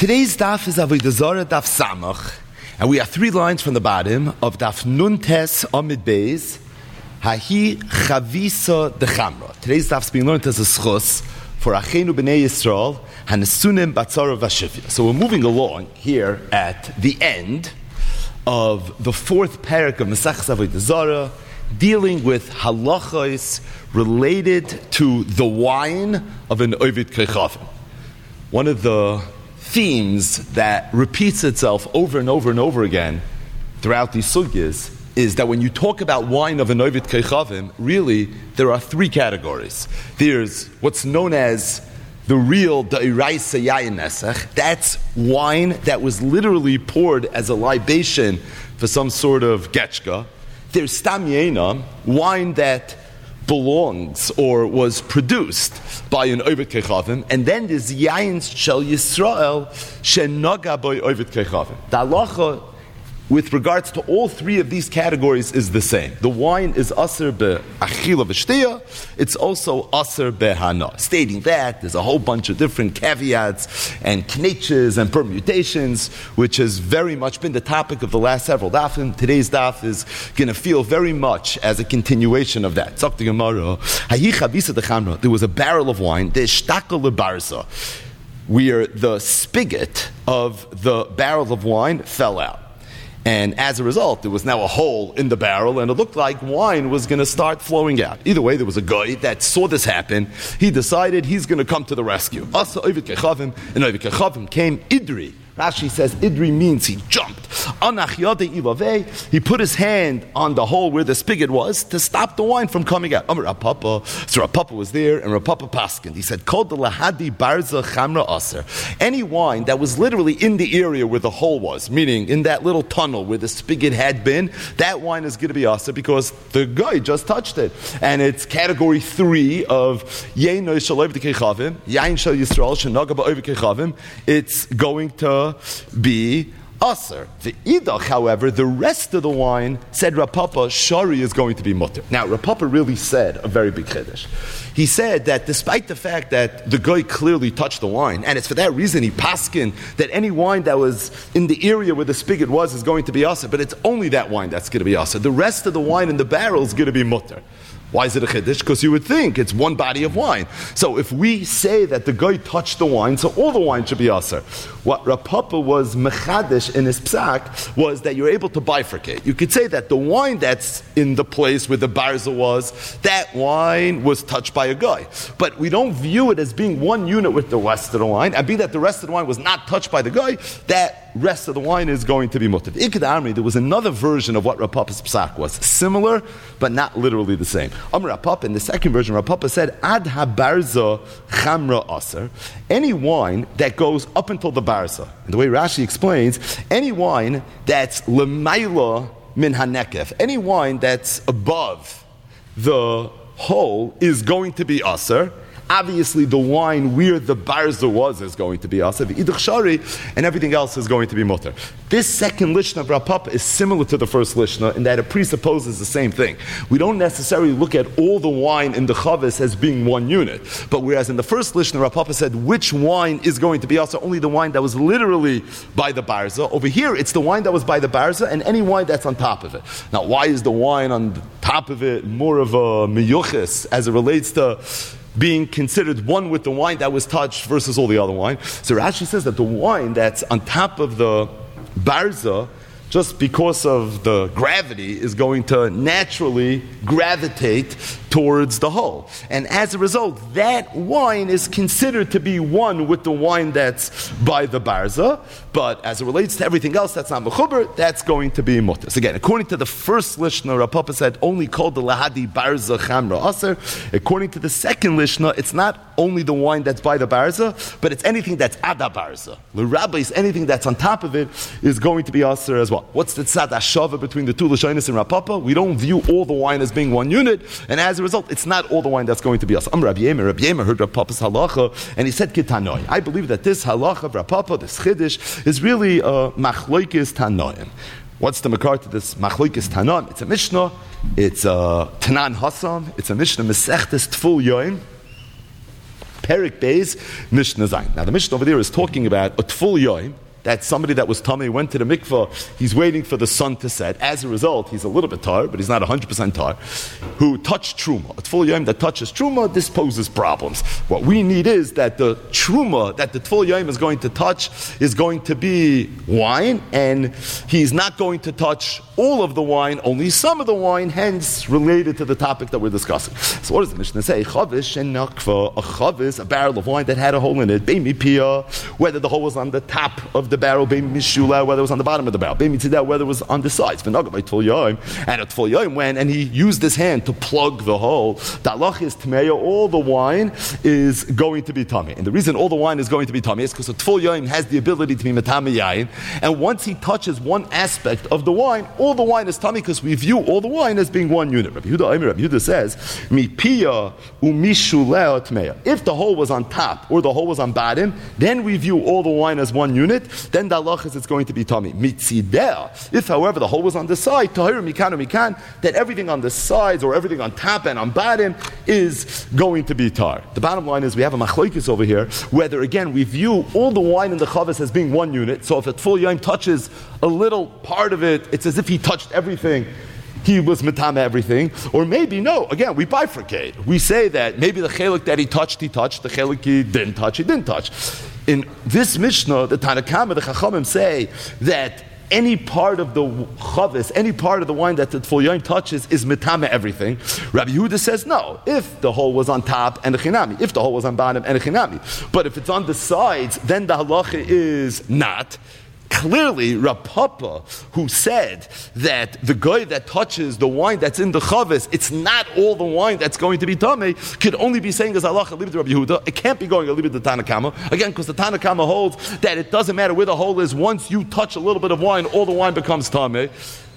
Today's daf is Avodah Zarah daf Samach, and we have 3 lines from the bottom of daf Nun Tes Amid Beis, Hahi Chavisa Dechamra. Today's daf is being learned as a schus for Achenu B'nei Yisrael, Hanesunim Batzara Vashivya. So we're moving along here at the end of the 4th parak of Masechus Avodah Zarah, dealing with halachos related to the wine of an Ovid Kechavim. One of the themes that repeats itself over and over and over again throughout these sugyas is that when you talk about wine of an Ovid Kechavim, really there are 3 categories. There's what's known as the real Da'iraisa Yayin Nesach. That's wine that was literally poured as a libation for some sort of getchka. There's Stam Yena, wine that belongs or was produced by an Ovid Kechavim, and then there's Yayin Shel Yisrael Shenaga by Ovid Kechavim. The halacha with regards to all 3 of these categories is the same. The wine is aser be'achila v'shtiyah, it's also aser be'hana. Stating that, there's a whole bunch of different caveats and knetches and permutations, which has very much been the topic of the last several dafim. Today's daf is going to feel very much as a continuation of that. There was a barrel of wine, where the spigot of the barrel of wine fell out. And as a result, there was now a hole in the barrel, and it looked like wine was going to start flowing out. Either way, there was a guy that saw this happen. He decided he's going to come to the rescue. Asa Ovid Kechavim, and Ovid Kechavim came Idri. Rashi says Idri means he jumped. He put his hand on the hole where the spigot was to stop the wine from coming out. So Rav Papa was there, and Rav Papa paskined. He said, Kol de lahadi barza chamra aser. Any wine that was literally in the area where the hole was, meaning in that little tunnel where the spigot had been, that wine is going to be aser because the guy just touched it. And it's category 3 of Yain Shel Ovid Kechavim, Yain Shel Yisrael Shenaga Ba'Ovid Kechavim. It's going to be aser. The idach, however, the rest of the wine, said Rav Papa, shari is going to be mutter. Now, Rav Papa really said a very big chiddush. He said that despite the fact that the guy clearly touched the wine, and it's for that reason he paskin that any wine that was in the area where the spigot was is going to be aser, but it's only that wine that's going to be aser. The rest of the wine in the barrel is going to be mutter. Why is it a chiddush? Because you would think it's one body of wine. So if we say that the guy touched the wine, so all the wine should be aser. What Rav Papa was mechadish in his psak was that you're able to bifurcate. You could say that the wine that's in the place where the barza was, that wine was touched by a guy. But we don't view it as being one unit with the rest of the wine. And be that the rest of the wine was not touched by the guy, that rest of the wine is going to be mutter. There was another version of what Rav Papa's psak was, similar but not literally the same. Rav Papa, in the second version, Rav Papa said, Ad habarza chamra aser, any wine that goes up until the barza. And the way Rashi explains, any wine that's lemaila min hanekef, any wine that's above the hole is going to be aser. Obviously, the wine where the barza was is going to be aser, the idach shari, and everything else is going to be mutter. This second lishna of Rav Papa is similar to the first lishna in that it presupposes the same thing. We don't necessarily look at all the wine in the chavis as being one unit, but whereas in the first lishna, Rav Papa said which wine is going to be aser, only the wine that was literally by the barza. Over here, it's the wine that was by the barza and any wine that's on top of it. Now, why is the wine on top of it more of a miyuchis as it relates to being considered one with the wine that was touched versus all the other wine? So Rashi says that the wine that's on top of the barza, just because of the gravity, is going to naturally gravitate towards the hull. And as a result, that wine is considered to be one with the wine that's by the barza, but as it relates to everything else that's not mechuber, that's going to be mutter. So again, according to the first lishna, Rav Papa said only called the lahadi barza chamra aser. According to the second lishna, it's not only the wine that's by the barza, but it's anything that's ada barza. The rabbis, anything that's on top of it is going to be aser as well. What's the tzad hashava between the 2 lashonos and Rav Papa? We don't view all the wine as being one unit, and as a result, it's not all the wine that's going to be aser. Rabbi Yemer heard Rav Papa's halacha, and he said kitanoi. I believe that this halacha of Rav Papa, this chiddush, is really a machloikis tanoim. What's the makar to this machloikis tanoim? It's a mishnah. It's a tanan hasam. It's a mishnah mesechtes tful yoim. Perik Beis, Mishnah Zayin. Now the Mishnah over there is talking about a Tful Yoim. That's somebody that was tummy, went to the mikvah, he's waiting for the sun to set. As a result, he's a little bit tar, but he's not 100% tar, who touched truma. A Tful Yom that touches truma, this poses problems. What we need is that the truma that the Tful Yom is going to touch is going to be wine, and he's not going to touch all of the wine, only some of the wine, hence related to the topic that we're discussing. So what does the Mishnah say? Chavish and nakva, a chavis, a barrel of wine that had a hole in it, beimi pia, whether the hole was on the top of the barrel, beimi mishula, whether it was on the bottom of the barrel, beimi tzidah, whether it was on the sides. V'nagav by Tful Yom, and a Tful Yom went and he used his hand to plug the hole. The halach is tmeya, all the wine is going to be tummy. And the reason all the wine is going to be tummy is because a Tful Yom has the ability to be metame yayin, and once he touches one aspect of the wine, all the wine is tummy because we view all the wine as being one unit. Rabbi Yehuda says, mi pia umishuleh tmeya. If the hole was on top or the hole was on bottom, then we view all the wine as one unit. Then the halach is it's going to be tummy. Mitzideh. If, however, the hole was on the side, tahir mikan, that everything on the sides or everything on top and on bottom is going to be tar. The bottom line is we have a machlokes over here, whether again we view all the wine in the chavis as being one unit. So if a Tful Yom touches a little part of it, it's as if he touched everything. He was metame everything, or maybe no. Again, we bifurcate. We say that maybe the chelik that he touched. The chelik he didn't touch. In this Mishnah, the Tanakama, the Chachamim say that any part of the chavis, any part of the wine that the Tful Yom touches is metame everything. Rabbi Yehuda says no. If the hole was on top and a chinami, if the hole was on bottom and a chinami, but if it's on the sides, then the halacha is not. Clearly, Rav Papa, who said that the guy that touches the wine that's in the chavis, it's not all the wine that's going to be tamei, could only be saying as halacha libid Rabbi Yehuda. It can't be going libid the Tanakama. Again, because the Tanakama holds that it doesn't matter where the hole is. Once you touch a little bit of wine, all the wine becomes tamei.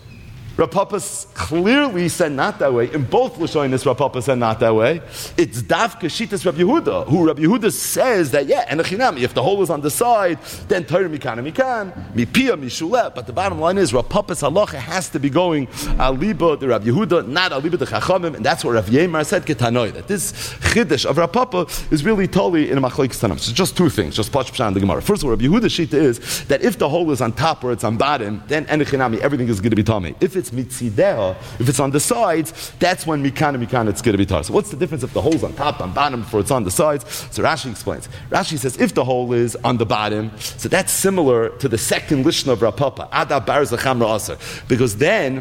Rav Papa clearly said not that way. In both Lashonis, Rav Papa said not that way. It's Davka Shitas Rav Yehuda, who Rav Yehuda says that, and a chinami, if the hole is on the side, then Torah mikan, mipia, mishuleh. But the bottom line is, Rav Papa's halacha has to be going aliba the Rav Yehuda, not aliba the Chachamim, and that's what Rav Yemar said, Ketanoi, that this chiddush of Rav Papa is really totally in a machlokes tanam. So just two things, just pashp shan the Gemara. First of all, Rav Yehuda's shita is that if the hole is on top or it's on bottom, then en chinami, everything is going to be tamei. If it's mitzideha, if it's on the sides, that's when mikan it's going to be tar. So what's the difference if the hole's on top, on bottom, before it's on the sides? So Rashi explains. Rashi says if the hole is on the bottom, so that's similar to the second lishna of Rav Papa, Ada bar zachamra aser, because then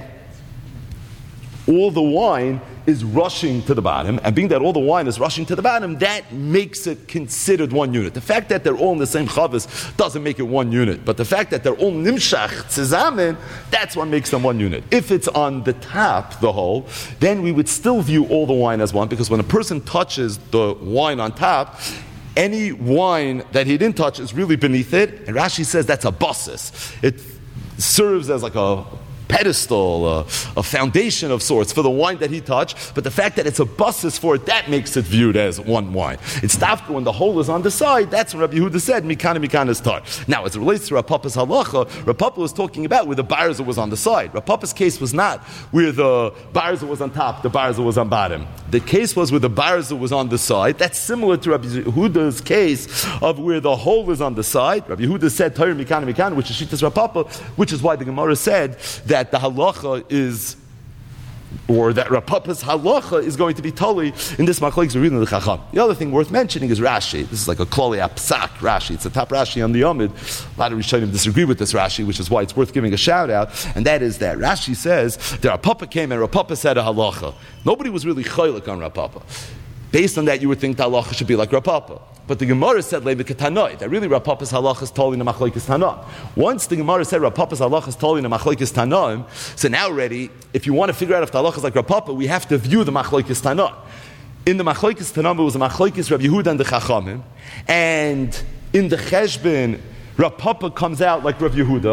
all the wine is rushing to the bottom, and being that all the wine is rushing to the bottom, that makes it considered one unit. The fact that they're all in the same chavis doesn't make it one unit, but the fact that they're all nimshach tzezamen, that's what makes them one unit. If it's on the top, the hole, then we would still view all the wine as one, because when a person touches the wine on top, any wine that he didn't touch is really beneath it, and Rashi says that's a basis. It serves as like a pedestal, a foundation of sorts for the wine that he touched, but the fact that it's a basis for it, that makes it viewed as one wine. It's dafka when the hole is on the side, that's when Rabbi Yehuda said, Mikan is tar. Now, as it relates to Rav Papa's halacha, Rav Papa was talking about where the barza was on the side. Rav Papa's case was not where the barza was on top, the barza was on bottom. The case was where the barza was on the side. That's similar to Rabbi Yehuda's case of where the hole is on the side. Rabbi Yehuda said, Tar Mikan, which is Shittas Rav Papa, which is why the Gemara said that the halacha is, or that Rav Papa's halacha is going to be totally in this machlokes we're reading the Chacham. The other thing worth mentioning is Rashi. This is like a klali apsak Rashi. It's a top Rashi on the Yomid. A lot of Rishonim disagree with this Rashi, which is why it's worth giving a shout out. And that is that Rashi says that Rav Papa came and Rav Papa said a halacha. Nobody was really chaylik on Rav Papa. Based on that, you would think the halacha should be like Rav Papa. But the Gemara said that really Rav Papa's halacha is totally in the machlokes Tana. Once the Gemara said Rav Papa's halacha is totally in the machlokes Tana, so now already, if you want to figure out if the halacha is like Rav Papa, we have to view the machlokes Tana. In the machlokes Tana, it was a machlokes Rabbi Yehuda and the Chachamim, and in the Cheshbon, Rav Papa comes out like Rav Yehuda,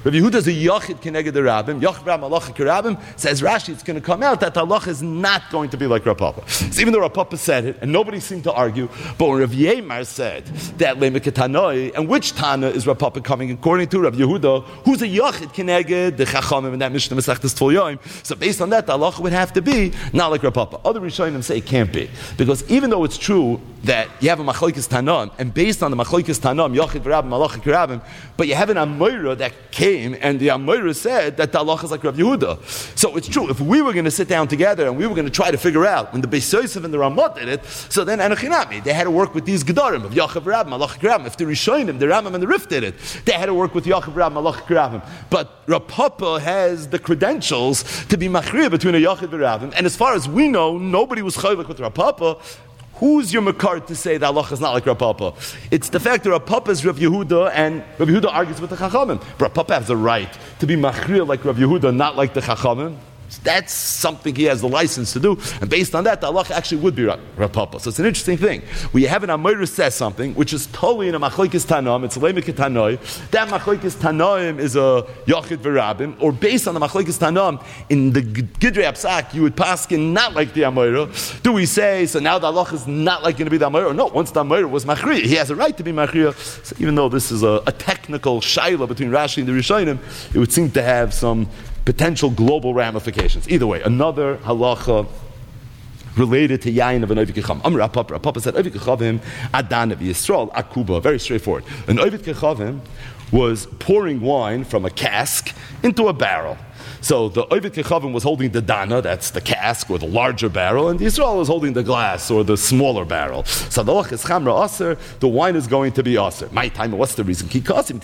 Rav Yehuda is a Yachid Keneged the Rabbim. Yachid Rabbim Halacha K'Rabbim. Says Rashi, it's going to come out that the halacha is not going to be like Rav Papa. So even though Rav Papa said it, and nobody seemed to argue, but when Rav Yemar said that Lemek Tanoi, and which Tana is Rav Papa coming according to Rav Yehuda, who's a Yachid Keneged the Chachamim in that Mishnah Masechtas Tful Yoim. So based on that, the halacha would have to be not like Rav Papa. Other Rishonim say it can't be, because even though it's true that you have a Machlokes Tanam, and based on the Machlokes Tanam, Yachid V'Rabbim, Halacha K'Rabbim, but you have an Amoira that came, and the Amoira said that the halacha is like Rav Yehuda. So it's true, if we were going to sit down together and we were going to try to figure out when the Beis Yosef and the Ramah did it, so then Anachinami, they had to work with these Gedarim of Yachid V'Rabbim, Halacha K'Rabbim. If the Rishonim, the Rambam and the Rif did it, they had to work with Yachid V'Rabbim, Halacha K'Rabbim. But Rav Papa has the credentials to be Machriya between a Yachid V'Rabbim, and as far as we know, nobody was chaylik with Rav Papa. Who's your makar to say that Allah is not like Rav Papa? It's the fact that Rav Papa is Rav Yehuda, and Rav Yehuda argues with the Chachamim. Rav Papa has the right to be machriya like Rav Yehuda, not like the Chachamim. That's something he has the license to do, and based on that, the halacha actually would be Rav Papa. So it's an interesting thing. We have an Amoira says something, which is totally in a Machlokes Tanam, it's a Lemek Tanoi. That Machlokes Tanoim is a Yachid V'Rabbim, or based on the Machlokes Tanam, in the Gidrei Apsak, you would paskin not like the Amoira. Do we say, so now the halacha is not like going to be the Amoira? No, once the Amoira was Machriya, he has a right to be Machriya. So even though this is a technical shaila between Rashi and the Rishonim, it would seem to have some potential global ramifications. Either way, another halacha related to Yain of an Ovid Kechavim. Rav Papa said, Ovid Kechavim, Adan of Yisrael, Akuba. Very straightforward. An Ovid Kechavim was pouring wine from a cask into a barrel. So the Ovid Kechavim was holding the dana, that's the cask or the larger barrel, and the Yisrael was holding the glass or the smaller barrel. So the lach is chamra aser, the wine is going to be aser. My time, what's the reason?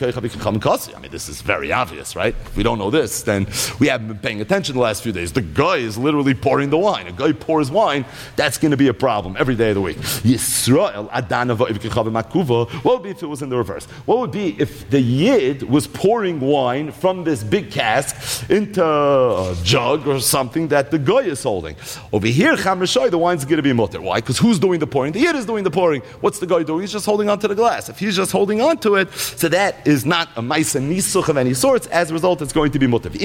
I mean, this is very obvious, right? If we don't know this, then we haven't been paying attention the last few days. The guy is literally pouring the wine. A guy pours wine, that's going to be a problem every day of the week. Yisrael, adana v'Ovid Kechavim akuva. What would be if it was in the reverse? What would be if the Yid was pouring wine from this big cask into a jug or something that the guy is holding? Over here, Chamrashai, the wine's going to be mutter. Why? Because who's doing the pouring? The Yid is doing the pouring. What's the guy doing? He's just holding onto the glass. If he's just holding onto it, so that is not a maisa nisuch of any sorts. As a result, it's going to be mutter.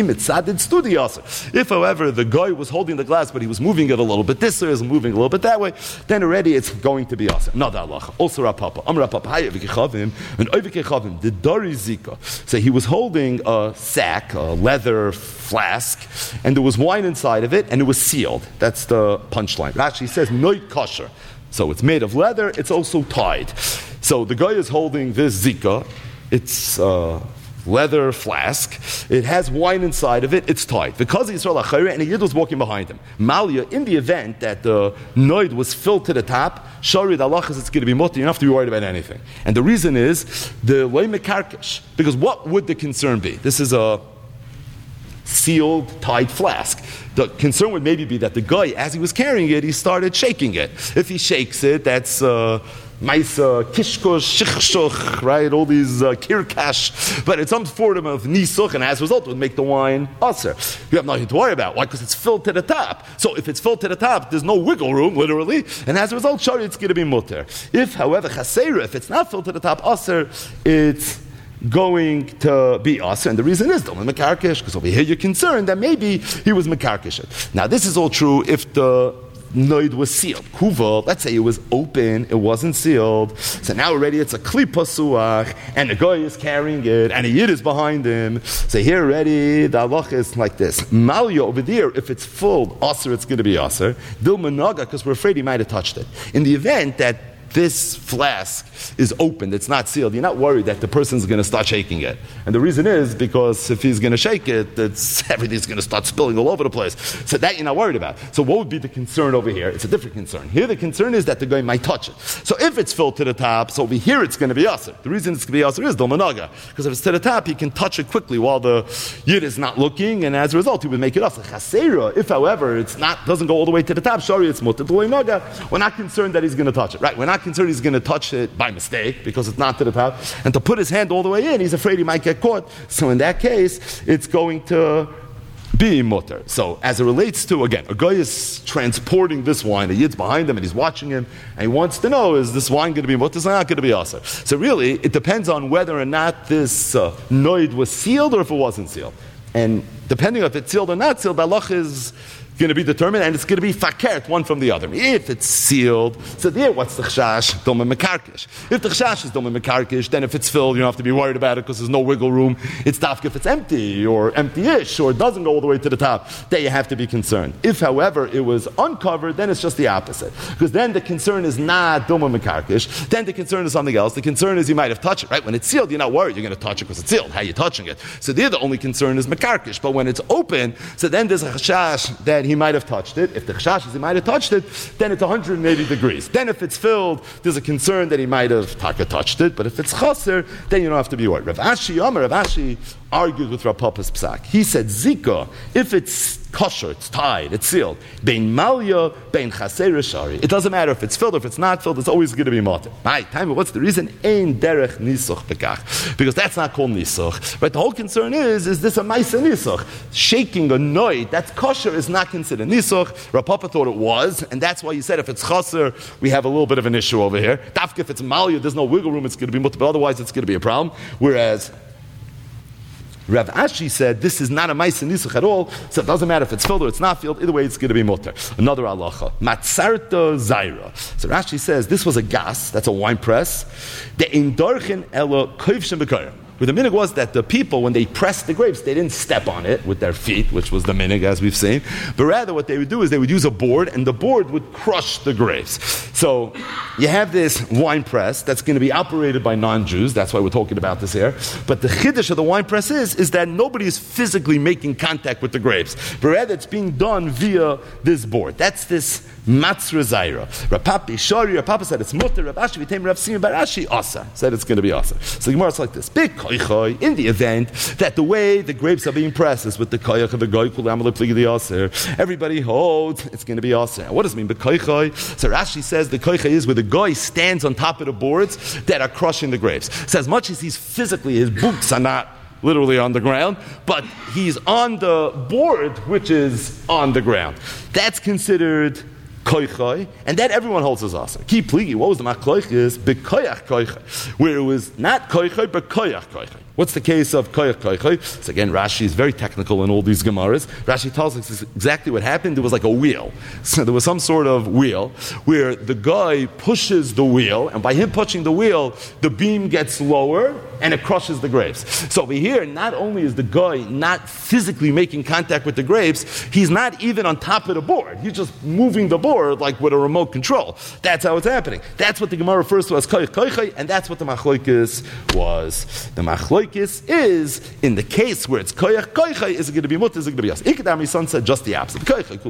If, however, the guy was holding the glass, but he was moving it a little bit this way, is moving a little bit that way, then already it's going to be awesome. Not that halacha. Also, Rav Papa. Rav Papa. Ovid Kechavim, the Dari Zika. So he was holding a sack, a leather flask, and there was wine inside of it, and it was sealed. That's the punchline. Rashi says, Noit kosher. So it's made of leather, it's also tied. So the guy is holding this zika, it's leather flask, it has wine inside of it, it's tied. Because he's Yisrael Achayre, and a Yid was walking behind him. Malia, in the event that the noid was filled to the top, Shari, the halachas, it's going to be mutter, you don't have to be worried about anything. And the reason is, the loy mekarkish, because what would the concern be? This is a sealed, tied flask. The concern would maybe be that the guy, as he was carrying it, he started shaking it. If he shakes it, that's Maisa, Kishkosh, Shichshuch, right? All these Kirkash. But it's some form of Nisuch, and as a result, it would make the wine aser. You have nothing to worry about. Why? Because it's filled to the top. So if it's filled to the top, there's no wiggle room, literally. And as a result, Shari, it's going to be mutter. If, however, Chaseira, if it's not filled to the top, aser, it's going to be aser. And the reason is, don't mekarkish, because over here you're concerned that maybe he was mekarkish. Now, this is all true if the noid was sealed. Kuva, let's say it was open, it wasn't sealed. So now already it's a kli pasuach, and the guy is carrying it, and a yid is behind him. So here already the halacha is like this. Malya over there, if it's full, aser, it's going to be aser. Dil menaga, because we're afraid he might have touched it. In the event that this flask is opened, it's not sealed, you're not worried that the person's going to start shaking it. And the reason is because if he's going to shake it, everything's going to start spilling all over the place. So that you're not worried about. So what would be the concern over here? It's a different concern. Here the concern is that the guy might touch it. So if it's filled to the top, so over here it's going to be aser. The reason it's going to be aser is dolmanaga. Because if it's to the top, he can touch it quickly while the yid is not looking, and as a result, he would make it aser. Chasera, if however, it's not, doesn't go all the way to the top, shari, it's mutter dolmanaga, we're not concerned that he's going to touch it. Right, we're not concerned he's going to touch it by mistake because it's not to the top, and to put his hand all the way in, he's afraid he might get caught. So in that case, it's going to be mutter. So as it relates to, again, a guy is transporting this wine, a yid's behind him and he's watching him, and he wants to know, is this wine going to be mutter, is it not going to be aser? So really, it depends on whether or not this noid was sealed or if it wasn't sealed. And depending on if it's sealed or not sealed, the halach is going to be determined, and it's going to be fakert one from the other. If it's sealed, so there, what's the chashash? Domim mekarkish. If the chashash is domim mekarkish, then if it's filled, you don't have to be worried about it because there's no wiggle room. It's dafka if it's empty or empty-ish or it doesn't go all the way to the top. Then you have to be concerned. If, however, it was uncovered, then it's just the opposite, because then the concern is not domim mekarkish. Then the concern is something else. The concern is you might have touched it. Right when it's sealed, you're not worried you're going to touch it because it's sealed. How are you touching it? So there, the only concern is mekarkish. But when it's open, so then there's a chashash that he might have touched it. If the chashash is he might have touched it, then it's 180 degrees. Then if it's filled, there's a concern that he might have touched it. But if it's chaser, then you don't have to be worried. Rav Ashi argued with Rav Papa's psak. He said, Zika, if it's kosher, it's tied, it's sealed, bein malya, bein chaser shari. It doesn't matter if it's filled or if it's not filled, it's always going to be matter. Right, time, what's the reason? Ein derech nisuch bekach. Because that's not called nisuch. Right, the whole concern is this a maisa nisuch? Shaking a noid, that's kosher, is not considered nisuch. Rav Papa thought it was, and that's why he said if it's chaser, we have a little bit of an issue over here. Dafka, if it's malya, there's no wiggle room, it's going to be mutter, but otherwise it's going to be a problem. Whereas Rav Ashi said this is not a ma'aseh nisuch at all, so it doesn't matter if it's filled or it's not filled. Either way, it's going to be mutter. Another halacha, matzarta zaira. So Rashi says this was a gas, that's a wine press. The indorchen elo koivshem b'koyim. Where the minig was that the people, when they pressed the grapes, they didn't step on it with their feet, which was the minig, as we've seen. But rather what they would do is they would use a board, and the board would crush the grapes. So you have this wine press that's going to be operated by non-Jews. That's why we're talking about this here. But the chiddush of the wine press is that nobody is physically making contact with the grapes. But rather it's being done via this board. That's this matzra zaira. Rav Papa said it's mutter. Rav Ashi v'teim Rav Simi bar Ashi asa. Said it's going to be asa. So the Gemara is like this. In the event that the way the grapes are being pressed is with the koyach of the goy kulam lepligi the aser, everybody holds it's going to be aser. What does it mean? B'koychai? So Rashi says the koychai is where the goy stands on top of the boards that are crushing the grapes. So as much as he's physically, his boots are not literally on the ground, but he's on the board which is on the ground. That's considered koichai, and that everyone holds as asa. Ki pligi, what was the machloiches? Bekoyach koichai, where it was not koichai, but koyach koichai. What's the case of koyach koichai? So again, Rashi is very technical in all these Gemaras. Rashi tells us exactly what happened. There was like a wheel. So there was some sort of wheel where the guy pushes the wheel, and by him pushing the wheel, the beam gets lower and it crushes the grapes. So over here, not only is the guy not physically making contact with the grapes, he's not even on top of the board. He's just moving the board like with a remote control. That's how it's happening. That's what the Gemara refers to as koyach koichai, and that's what the machloikis was. The machloikis is, in the case where it's koyach koichai, is it going to be mutter, is it going to be yas? Ikadami son said just the opposite.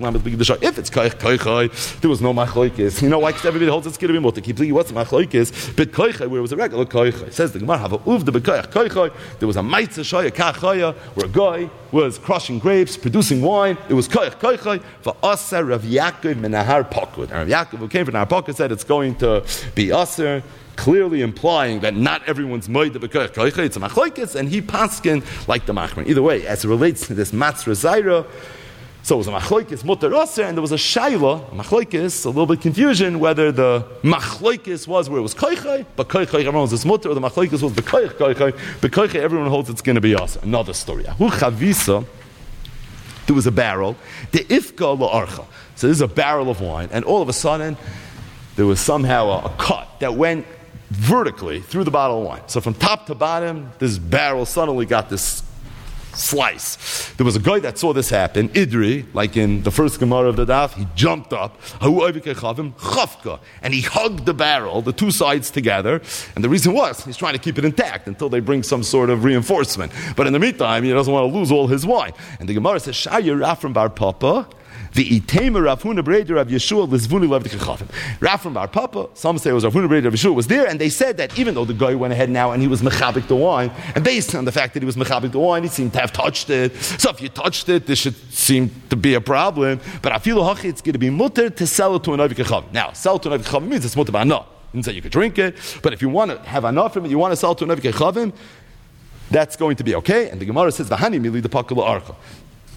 If it's koyach koichai, there was no machloikis. You know why? Because everybody holds it's going to be mutter. Keep thinking, what's the machloikis? But koichai, where it was a regular koichai. It says the Gemara, have a uvda b'koyach koichai. There was a maitza shaya kachaya, where a guy was crushing grapes, producing wine. It was koyach koichai. For asa Rav Yaakov menahar pakud. And Rav Yaakov, who came from Nahar Pakud, said it's going to be aser, clearly implying that not everyone's moed b'koyach koichai. It's a machloikis, and he paskin like the machmer. Either way, as it relates to this matzra zaira, so it was a machloikis mutter aser, and there was a shayla, a machloikis, a little bit confusion whether the machloikis was where it was koichai, but koichai everyone holds it's mutter, or the machloikis was b'koyach koichai, b'koichai everyone holds it's going to be aser. Another story. Hu chavisa, there was a barrel, the ifka la'archa. So this is a barrel of wine, and all of a sudden there was somehow a cut that went vertically through the bottle of wine. So from top to bottom, this barrel suddenly got this slice. There was a guy that saw this happen, Idri, like in the first Gemara of the Daf. He jumped up, and he hugged the barrel, the two sides together. And the reason was he's trying to keep it intact until they bring some sort of reinforcement. But in the meantime, he doesn't want to lose all his wine. And the Gemara says, Shaya Rafram Bar Papa, the Itema Rav Huna Breder of Yeshua Lizvuni Lev Dechachavim. Rafram Bar Papa, some say it was Rav Huna Breder of Yeshua, was there, and they said that even though the guy went ahead now and he was mechabik the wine, and based on the fact that he was mechabik the wine, he seemed to have touched it. So if you touched it, this should seem to be a problem. But afilu hachi, it's going to be mutter to sell it to an Oivik Chachavim. Now, sell it to an Oivik Chachavim means it's mutter ba'anah. It means that you could drink it, but if you want to have enough from it, you want to sell it to an Oivik Chachavim, that's going to be okay. And the Gemara says, "V'hani mili the pakula archa."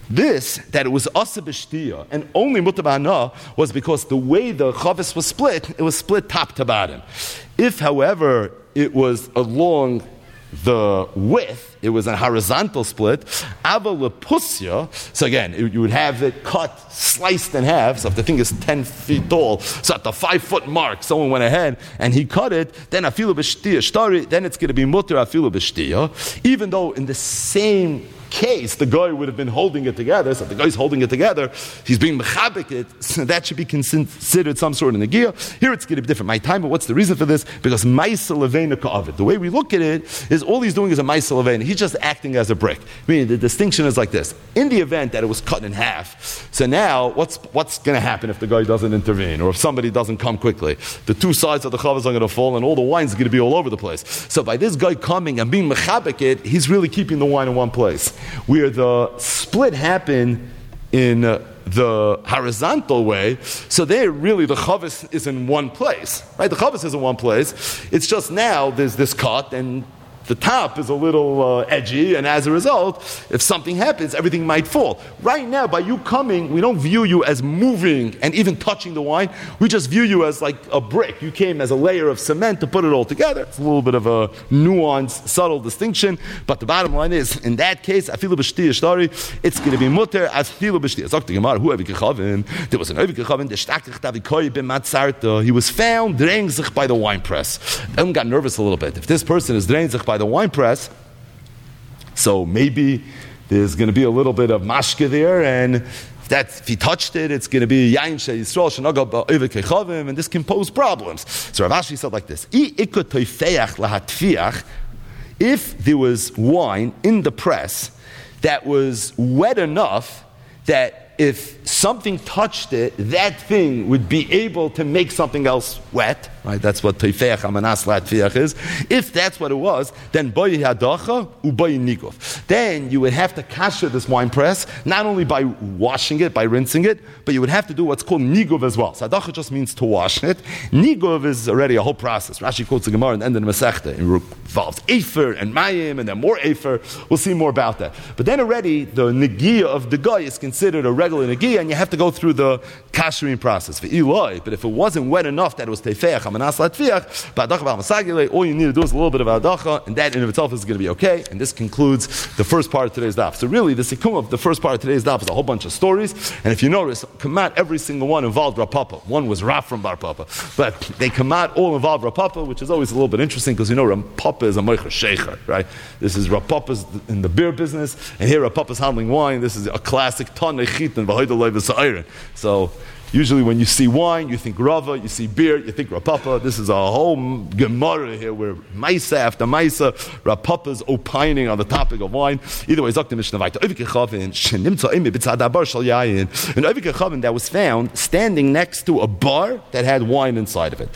This, that it was asa b'shtiya and only mutar b'hana, was because the way the chavis was split, it was split top to bottom. If, however, it was along the width, it was a horizontal split, ava lepusya, so again, you would have it cut, sliced in half, so if the thing is 10 feet tall, so at the 5-foot mark, someone went ahead and he cut it, then afilu b'shtiya shtari, then it's going to be mutar afilu b'shtiya, even though in the same case, the guy would have been holding it together. So if the guy's holding it together, he's being mechabik it, so that should be considered some sort of negiah. Here it's going to be different. My time, but what's the reason for this? Because ma'isa levena ka'avid. The way we look at it is all he's doing is a ma'isa levena. He's just acting as a brick. Meaning the distinction is like this. In the event that it was cut in half, so now what's going to happen if the guy doesn't intervene or if somebody doesn't come quickly? The two sides of the chavaz are going to fall and all the wine's going to be all over the place. So by this guy coming and being mechabik it, he's really keeping the wine in one place. Where the split happened in the horizontal way, so there really the chavis is in one place, right? The chavis is in one place. It's just now there's this cut and the top is a little edgy, and as a result, if something happens, everything might fall. Right now, by you coming, we don't view you as moving and even touching the wine. We just view you as like a brick. You came as a layer of cement to put it all together. It's a little bit of a nuanced, subtle distinction, but the bottom line is, in that case, afilu b'shtiya shtari, it's going to be mutter afilu b'shtiya. Zok the Gemara, hu evik kechavin. There was an evik kechavin, the shtakich davikoy b'matzarta. He was found draining sich by the wine press. Everyone got nervous a little bit. If this person is draining sich by the wine press, so maybe there's going to be a little bit of mashke there, and if he touched it, it's going to be yain she Yisrael shenaga ba'oivek kechavim, and this can pose problems. So Rav Ashi said like this: if there was wine in the press that was wet enough that if something touched it, that thing would be able to make something else wet, right? That's what teifeach amanas latfiach is. If that's what it was, then boyi hadacha uboyi nigov. Then you would have to kasher this wine press, not only by washing it, by rinsing it, but you would have to do what's called nigov as well. So hadacha just means to wash it. Nigov is already a whole process. Rashi quotes the Gemara and the end of the Masechta. It involves efer and mayim, and then more efer. We'll see more about that. But then already the negiah of the guy is considered a regular negiah, and you have to go through the kashering process. But if it wasn't wet enough that it was teifeach amanas latfiach, ba'adacha ba'masagile, all you need to do is a little bit of adacha, and that in of itself is going to be okay. And this concludes the first part of today's daf. So really, the sikkum of the first part of today's daf is a whole bunch of stories. And if you notice, Kamat, every single one involved Rav Papa. One was Rav from Bar Papa, but they Kamat all involved Rav Papa, which is always a little bit interesting because Rav Papa is a moicher sheikher, right? This is Rav Papa's in the beer business, and here Rav Papa's handling wine. This is a classic Tanei Chitin v'hoydalei v'sa'ayrin. So usually when you see wine, you think Rava, you see beer, you think Rav Papa. This is a whole Gemara here where Maisa after Maisa, Rav Papa's opining on the topic of wine. Either way, Zok the Mishnah weiter. An Ovik Echavin that was found standing next to a bar that had wine inside of it.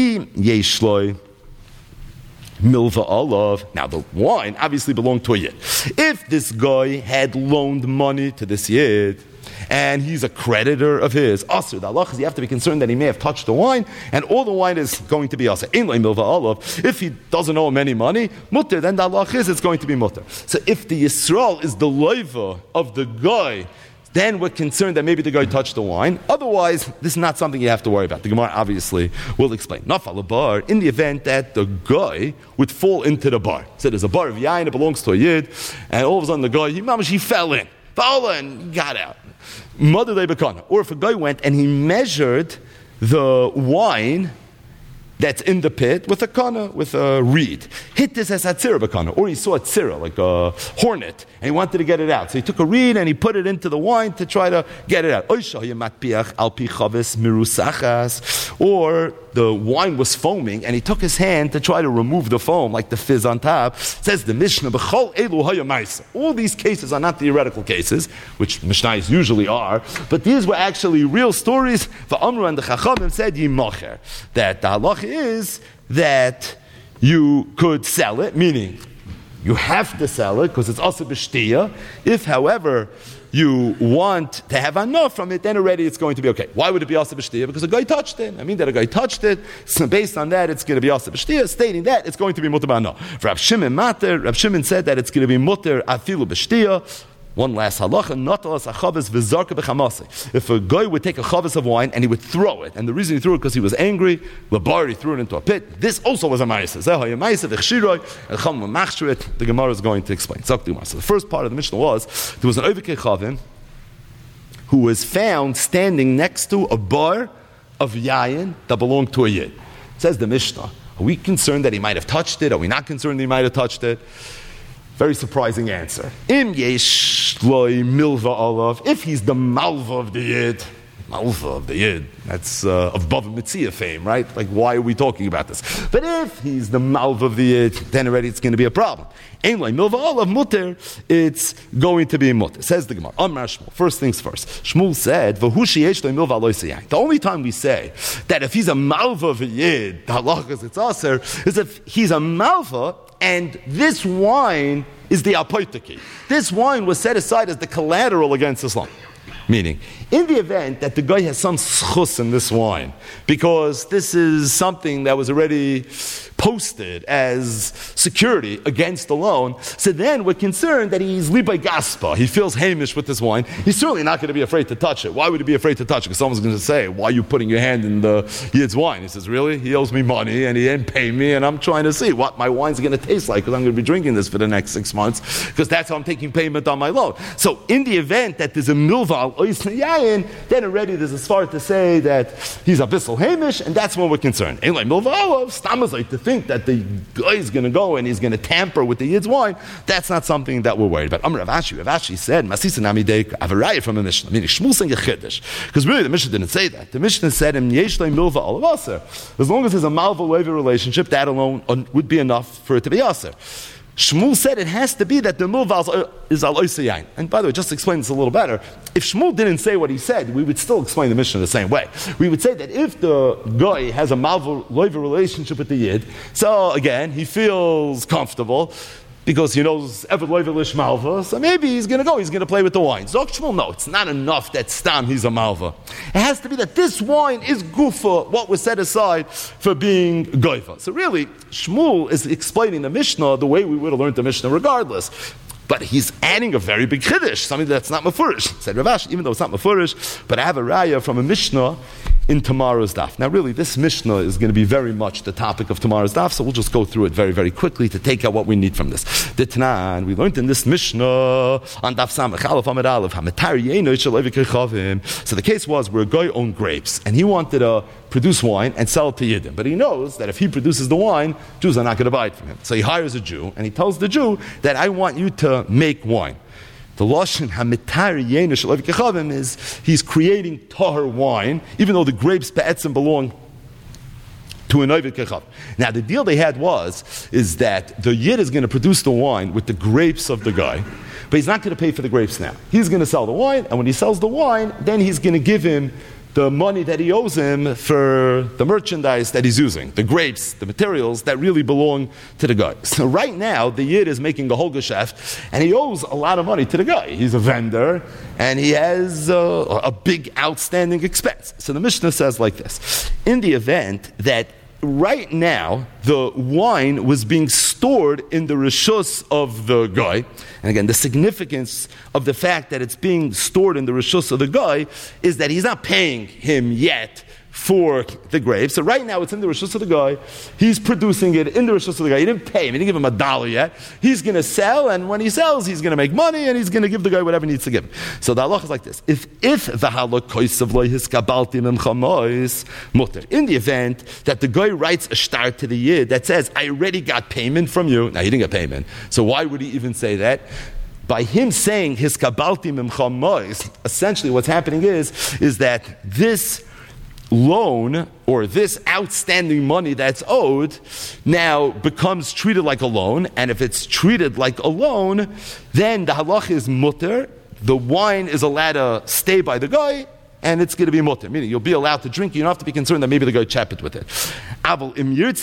Milva olav. Now the wine obviously belonged to a yid. If this guy had loaned money to this yid, and he's a creditor of his, asr, the halach is you have to be concerned that he may have touched the wine, and all the wine is going to be asr. Milva olav. If he doesn't owe him any money, mutter, then the halach is it's going to be mutter. So if the Yisrael is the loiva of the guy, then we're concerned that maybe the guy touched the wine. Otherwise, this is not something you have to worry about. The Gemara obviously will explain. Nafal a bar, in the event that the guy would fall into the bar. So there's a bar of yain, it belongs to a yid, and all of a sudden the guy, he fell in. And got out. Mother Lebekana. Or if a guy went and he measured the wine that's in the pit with a kana, with a reed. Hit this as a tzira bakana. Or he saw a tzira, like a hornet, and he wanted to get it out. So he took a reed and he put it into the wine to try to get it out. Or the wine was foaming and he took his hand to try to remove the foam, like the fizz on top. Says the Mishnah, all these cases are not theoretical cases, which Mishnahs usually are, but these were actually real stories. The Amru and the Chachamim said, Yimacher, that the halach is that you could sell it, meaning you have to sell it because it's also b'shtiya. If, however, you want to have enough from it, then already it's going to be okay. Why would it be also b'shtiya? Because a guy touched it. I mean that a guy touched it. So based on that, it's going to be also b'shtiya. Stating that, it's going to be mutter b'ana. For Rav Shimon Mater, Rav Shimon said that it's going to be mutter afilu b'shtiya. One last halacha, natalas achavas v'zarka b'chamase. If a guy would take a chavas of wine and he would throw it, and the reason he threw it because he was angry, labar, he threw it into a pit. This also was a ma'aseh. Zeh ha'yama'aseh v'chshiroi, and chum machshir it. The Gemara is going to explain. So the first part of the Mishnah was there was an ovekei chavim who was found standing next to a bar of yayin that belonged to a yid. Says the Mishnah, are we concerned that he might have touched it? Are we not concerned that he might have touched it? Very surprising answer. Im yesh loy milva olav. If he's the malva of the yid, that's of Bava Metzia fame, right? Like, why are we talking about this? But if he's the malva of the yid, then already it's going to be a problem. Ein loy milva olav muter, it's going to be muter. Says the Gemara. Amar Shmuel. First things first. Shmuel said, "V'hu sheyesh loy milva loy seyayin." The only time we say that if he's a malva of a yid, the halacha is it's aser, is if he's a malva. And this wine is the apoitiki. This wine was set aside as the collateral against Islam. Meaning, in the event that the guy has some schus in this wine, because this is something that was already posted as security against the loan, so then we're concerned that he's libay gaspa. He feels hamish with this wine. He's certainly not going to be afraid to touch it. Why would he be afraid to touch it? Because someone's going to say, why are you putting your hand in the yid's wine? He says, really? He owes me money and he didn't pay me, and I'm trying to see what my wine's going to taste like because I'm going to be drinking this for the next 6 months because that's how I'm taking payment on my loan. So in the event that there's a milva yayin, then already there's a svara to say that he's a bissel hamish, and that's when we're concerned. Ain't like milva olav, stammas like to think that the guy is going to go and he's going to tamper with the yid's wine. That's not something that we're worried about. Rav Ashi said, Masisa nami deik, I have a raya from a Mishnah. Meaning, Shmuel saying a chiddush. Because really the Mishnah didn't say that. The Mishnah said, yesh le milva olav aser. As long as there's a malva-leva relationship, that alone would be enough for it to be aser. Shmuel said it has to be that the milva is al oisayayin. And by the way, just to explain this a little better, if Shmuel didn't say what he said, we would still explain the Mishnah the same way. We would say that if the guy has a malva-leva relationship with the yid, so again, he feels comfortable, because he knows Eved Loivelish Malva, so maybe he's going to play with the wine. Zok Shmuel, no, it's not enough that Stam he's a Malva. It has to be that this wine is Gufa, what was set aside for being Goifa. So really, Shmuel is explaining the Mishnah the way we would have learned the Mishnah regardless. But he's adding a very big chiddush, something that's not mafurish. Said Rav Ashi, even though it's not mafurish, but I have a raya from a Mishnah in tomorrow's daf. Now really, this Mishnah is going to be very much the topic of tomorrow's daf, so we'll just go through it very, very quickly to take out what we need from this. The Tanan, we learned in this Mishnah on daf samach aleph amid aleph, hamatar yeino shel evik chavim. So the case was where a guy owned grapes, and he wanted to produce wine and sell it to Yidden. But he knows that if he produces the wine, Jews are not going to buy it from him. So he hires a Jew, and he tells the Jew that I want you to make wine. The Lashon HaMitar Yeinu Shel Evik Chavim is he's creating tahar wine, even though the grapes be'etzim belong to an Evik Chavim. Now the deal they had is that the Yid is going to produce the wine with the grapes of the guy, but he's not going to pay for the grapes now. He's going to sell the wine, and when he sells the wine, then he's going to give him the money that he owes him for the merchandise that he's using, the grapes, the materials that really belong to the guy. So right now, the Yid is making a whole geschäft, and he owes a lot of money to the guy. He's a vendor, and he has a big outstanding expense. So the Mishnah says like this: in the event that right now the wine was being stored in the rishus of the guy, and again, the significance of the fact that it's being stored in the rishus of the guy is that he's not paying him yet for the grapes. So right now it's in the rishus of the guy. He's producing it in the rishus of the guy. He didn't pay him. He didn't give him $1 yet. He's going to sell, and when he sells, he's going to make money, and he's going to give the guy whatever he needs to give him. So the halach is like this: If the halakoisav lo hiskabalti memchamois mutter, in the event that the guy writes a shtar to the yid that says, "I already got payment from you." Now he didn't get payment, so why would he even say that? By him saying his kabalti memchamois, essentially what's happening is that this loan or this outstanding money that's owed now becomes treated like a loan, and if it's treated like a loan, then the halach is mutter. The wine is allowed to stay by the guy, and it's going to be mutter, meaning you'll be allowed to drink. You don't have to be concerned that maybe the guy chapped with it. But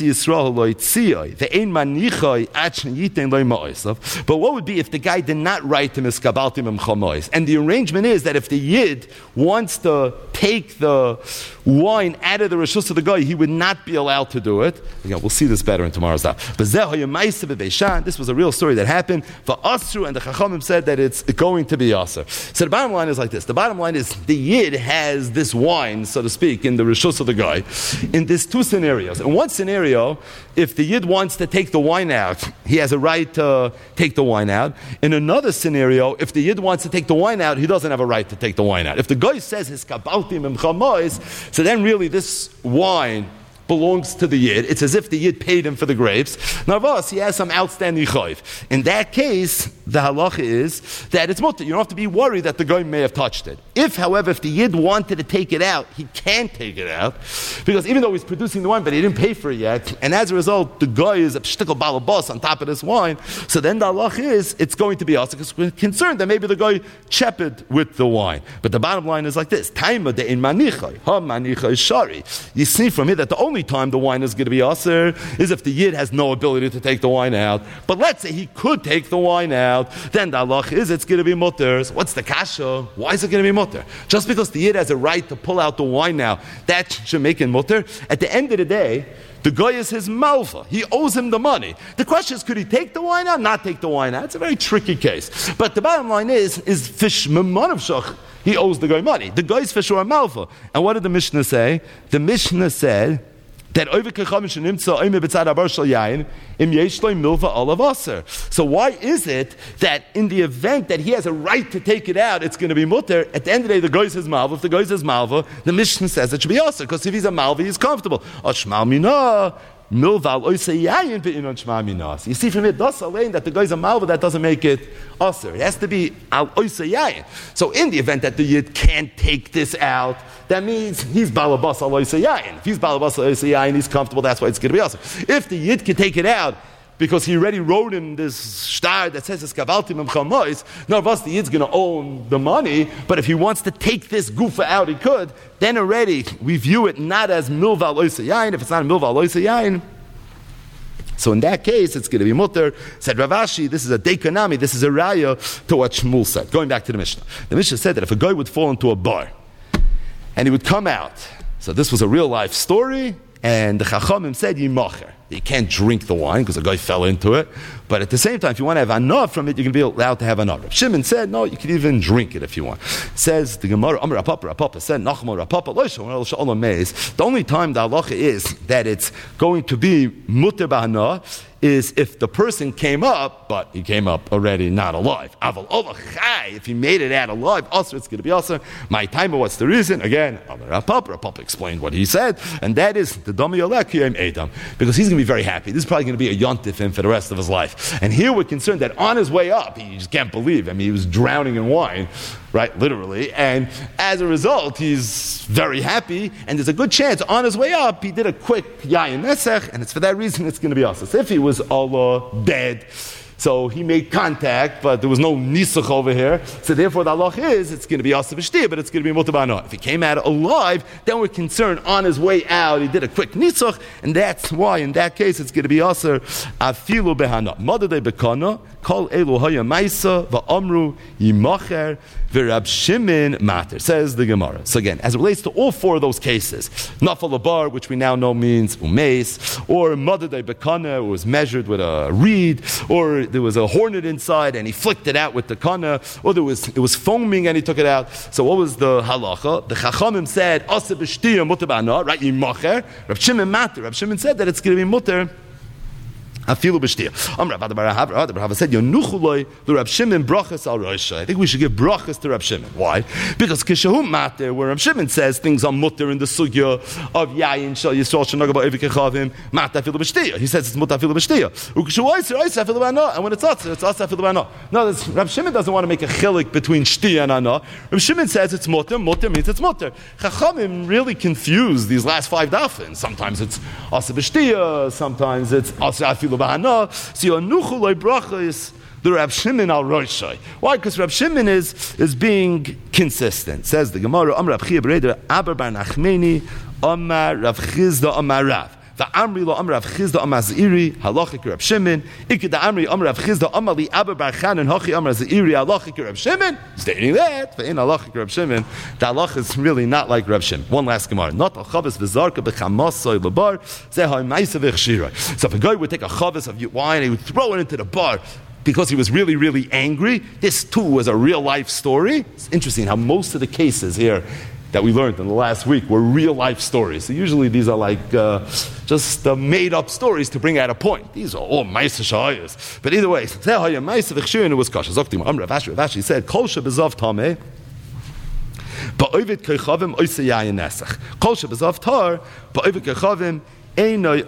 what would be if the guy did not write him Eskabaltim Chamois? And the arrangement is that if the Yid wants to take the wine out of the Rishus of the guy, he would not be allowed to do it. Again, we'll see this better in tomorrow's daf. This was a real story that happened for Asru, and the Chachamim said that it's going to be Aser. So the bottom line is like this. The bottom line is the Yid has this wine, so to speak, in the Rishus of the guy, in these two scenarios. In one scenario, if the Yid wants to take the wine out, he has a right to take the wine out. In another scenario, if the Yid wants to take the wine out, he doesn't have a right to take the wine out. If the guy says his kabaltim and chamois, so then really this wine belongs to the Yid. It's as if the Yid paid him for the grapes. Narvas, he has some outstanding chayv. In that case, the halacha is that it's mutter. You don't have to be worried that the guy may have touched it. If, however, if the Yid wanted to take it out, he can't take it out, because even though he's producing the wine, but he didn't pay for it yet, and as a result, the guy is a shtickle balabas on top of this wine, so then the halacha is, it's going to be us, because we're concerned that maybe the guy chepered with the wine. But the bottom line is like this, Taima de in manichai, ha manichai shari. You see from here that the only time the wine is going to be aser is if the Yid has no ability to take the wine out. But let's say he could take the wine out, then the halach is it's going to be mutter. So what's the kasha? Why is it going to be mutter? Just because the Yid has a right to pull out the wine now, that should make it mutter. At the end of the day, the guy is his malva. He owes him the money. The question is, could he take the wine out, not take the wine out? It's a very tricky case. But the bottom line is fish memon of shach. He owes the guy money. The guy's fish or a malva. And what did the Mishnah say? The Mishnah said that so why is it that in the event that he has a right to take it out, it's going to be mutter? At the end of the day, the guy's his malva. If the guy's his malva, the Mishnah says it should be aser, because if he's a malva, he's comfortable. You see from it, thus alone that the guy's a malva, that doesn't make it aser. It has to be al oisa yayin. So in the event that the Yid can't take this out, that means he's balabas al oisa yayin. If he's balabas al oisa yayin, he's comfortable, that's why it's going to be aser. If the Yid can take it out, because he already wrote in this shtar that says it's kavaltim and chamois, no, the Yid's going to own the money, but if he wants to take this gufa out, he could, then already we view it not as milva loisa yain. If it's not a milva loisa yain, so in that case, it's going to be mutter. Said Rav Ashi, this is a dekanami, this is a raya to what Shmuel said. Going back to the Mishnah. The Mishnah said that if a guy would fall into a bar, and he would come out, so this was a real life story, and the Chachamim said, Yimacher. You can't drink the wine because the guy fell into it. But at the same time, if you want to have anah from it, you can be allowed to have anah. Reb Shimon said, no, you can even drink it if you want. Says the Gemara, Amar Rapapa said, Nachman Rapapa, the only time the halacha is that it's going to be muter b'hanah is if the person came up, but he came up already not alive. If he made it out alive, also it's going to be also. My time, what's the reason? Again, Rapapa explained what he said, and that is the Dami Yolek Yom Edom, because he's going to be very happy. This is probably going to be a yontif him for the rest of his life. And here we're concerned that on his way up, he just can't believe. I mean, he was drowning in wine, right, literally, and as a result, he's very happy, and there's a good chance on his way up, he did a quick yayin nesech, and it's for that reason it's going to be us. If he was Allah dead, so he made contact, but there was no nisach over here. So therefore the halach is, it's going to be asa v'shtir, but it's going to be mutar b'hanah. If he came out alive, then we're concerned on his way out, he did a quick nisach, and that's why in that case it's going to be asa afilu b'hanah. Madadei b'kana, kol elu haya maisa, v'amru yimacher, v'Rab Shimon mater, says the Gemara. So again, as it relates to all four of those cases, nafal abar, which we now know means umeis, or madadei b'kana, was measured with a reed, or there was a hornet inside and he flicked it out with the kana, or it was foaming and he took it out. So what was the halacha? The Chachamim said, Asa b'shtiya mutar b'hanah, right? Yimacher. Rab Shimon mater. Rab Shimon said that it's going to be mutar afilu b'shtiya. Rabbi Rava said, Yonuchuloi the Rab Shimon brachas al Rosh. I think we should give brachas to Rab Shimon. Why? Because kishahu mater, where Rab Shimon says things are mutter in the sugya of yayin shal yisrael shenagah ba'evik echavim mater afilu b'shtiya. He says it's mutter afilu b'shtiya. Ukishu oiser afilu b'hanah, and when it's asa afilu b'hanah. No, Rab Shimon doesn't want to make a chilik between shtiya and anah. Rab Shimon says it's mutter means it's mutter. Chachamim really confuse these last five dafin. Sometimes it's asa b'shtiya, sometimes it's asa afilu b'hanah. So your nuchuloi bracha is the Rab Shimon al Roshai. Why? Because Rab Shimon is being consistent. Says the Gemara, Amar Rab Chia Bereder Aber Bar Nachmeni Amar Rav Chizda Amar Rav. The Amri lo Amr Rav Chizda Amar Zeiri halachik Reb Shimon. Iked the Amri Amr Rav Chizda Amar li Abba Bar Chanan Hachi Amar Zeiri halachik Reb Shimon. Stating that ve'in halachik Reb Shimon, the halach is really not like Reb Shimon. One last Gemara. Not a chavis v'zarka b'chamasoi lebar zehai ma'isa v'chshirah. So if a guy would take a chavis of wine and he would throw it into the bar because he was really, really angry, this too was a real life story. It's interesting how most of the cases here that we learned in the last week were real life stories. So usually these are like just made up stories to bring out a point. These are all ma'isa shayas. But either way, zehai ma'isa v'chshirah, it was kasha. Zoktim Amr Rav Ashi said, Kol shebezav tameh ba'ovid kechavim oisei yayin nesach. Kol shebezav tar ba'ovid kechavim. So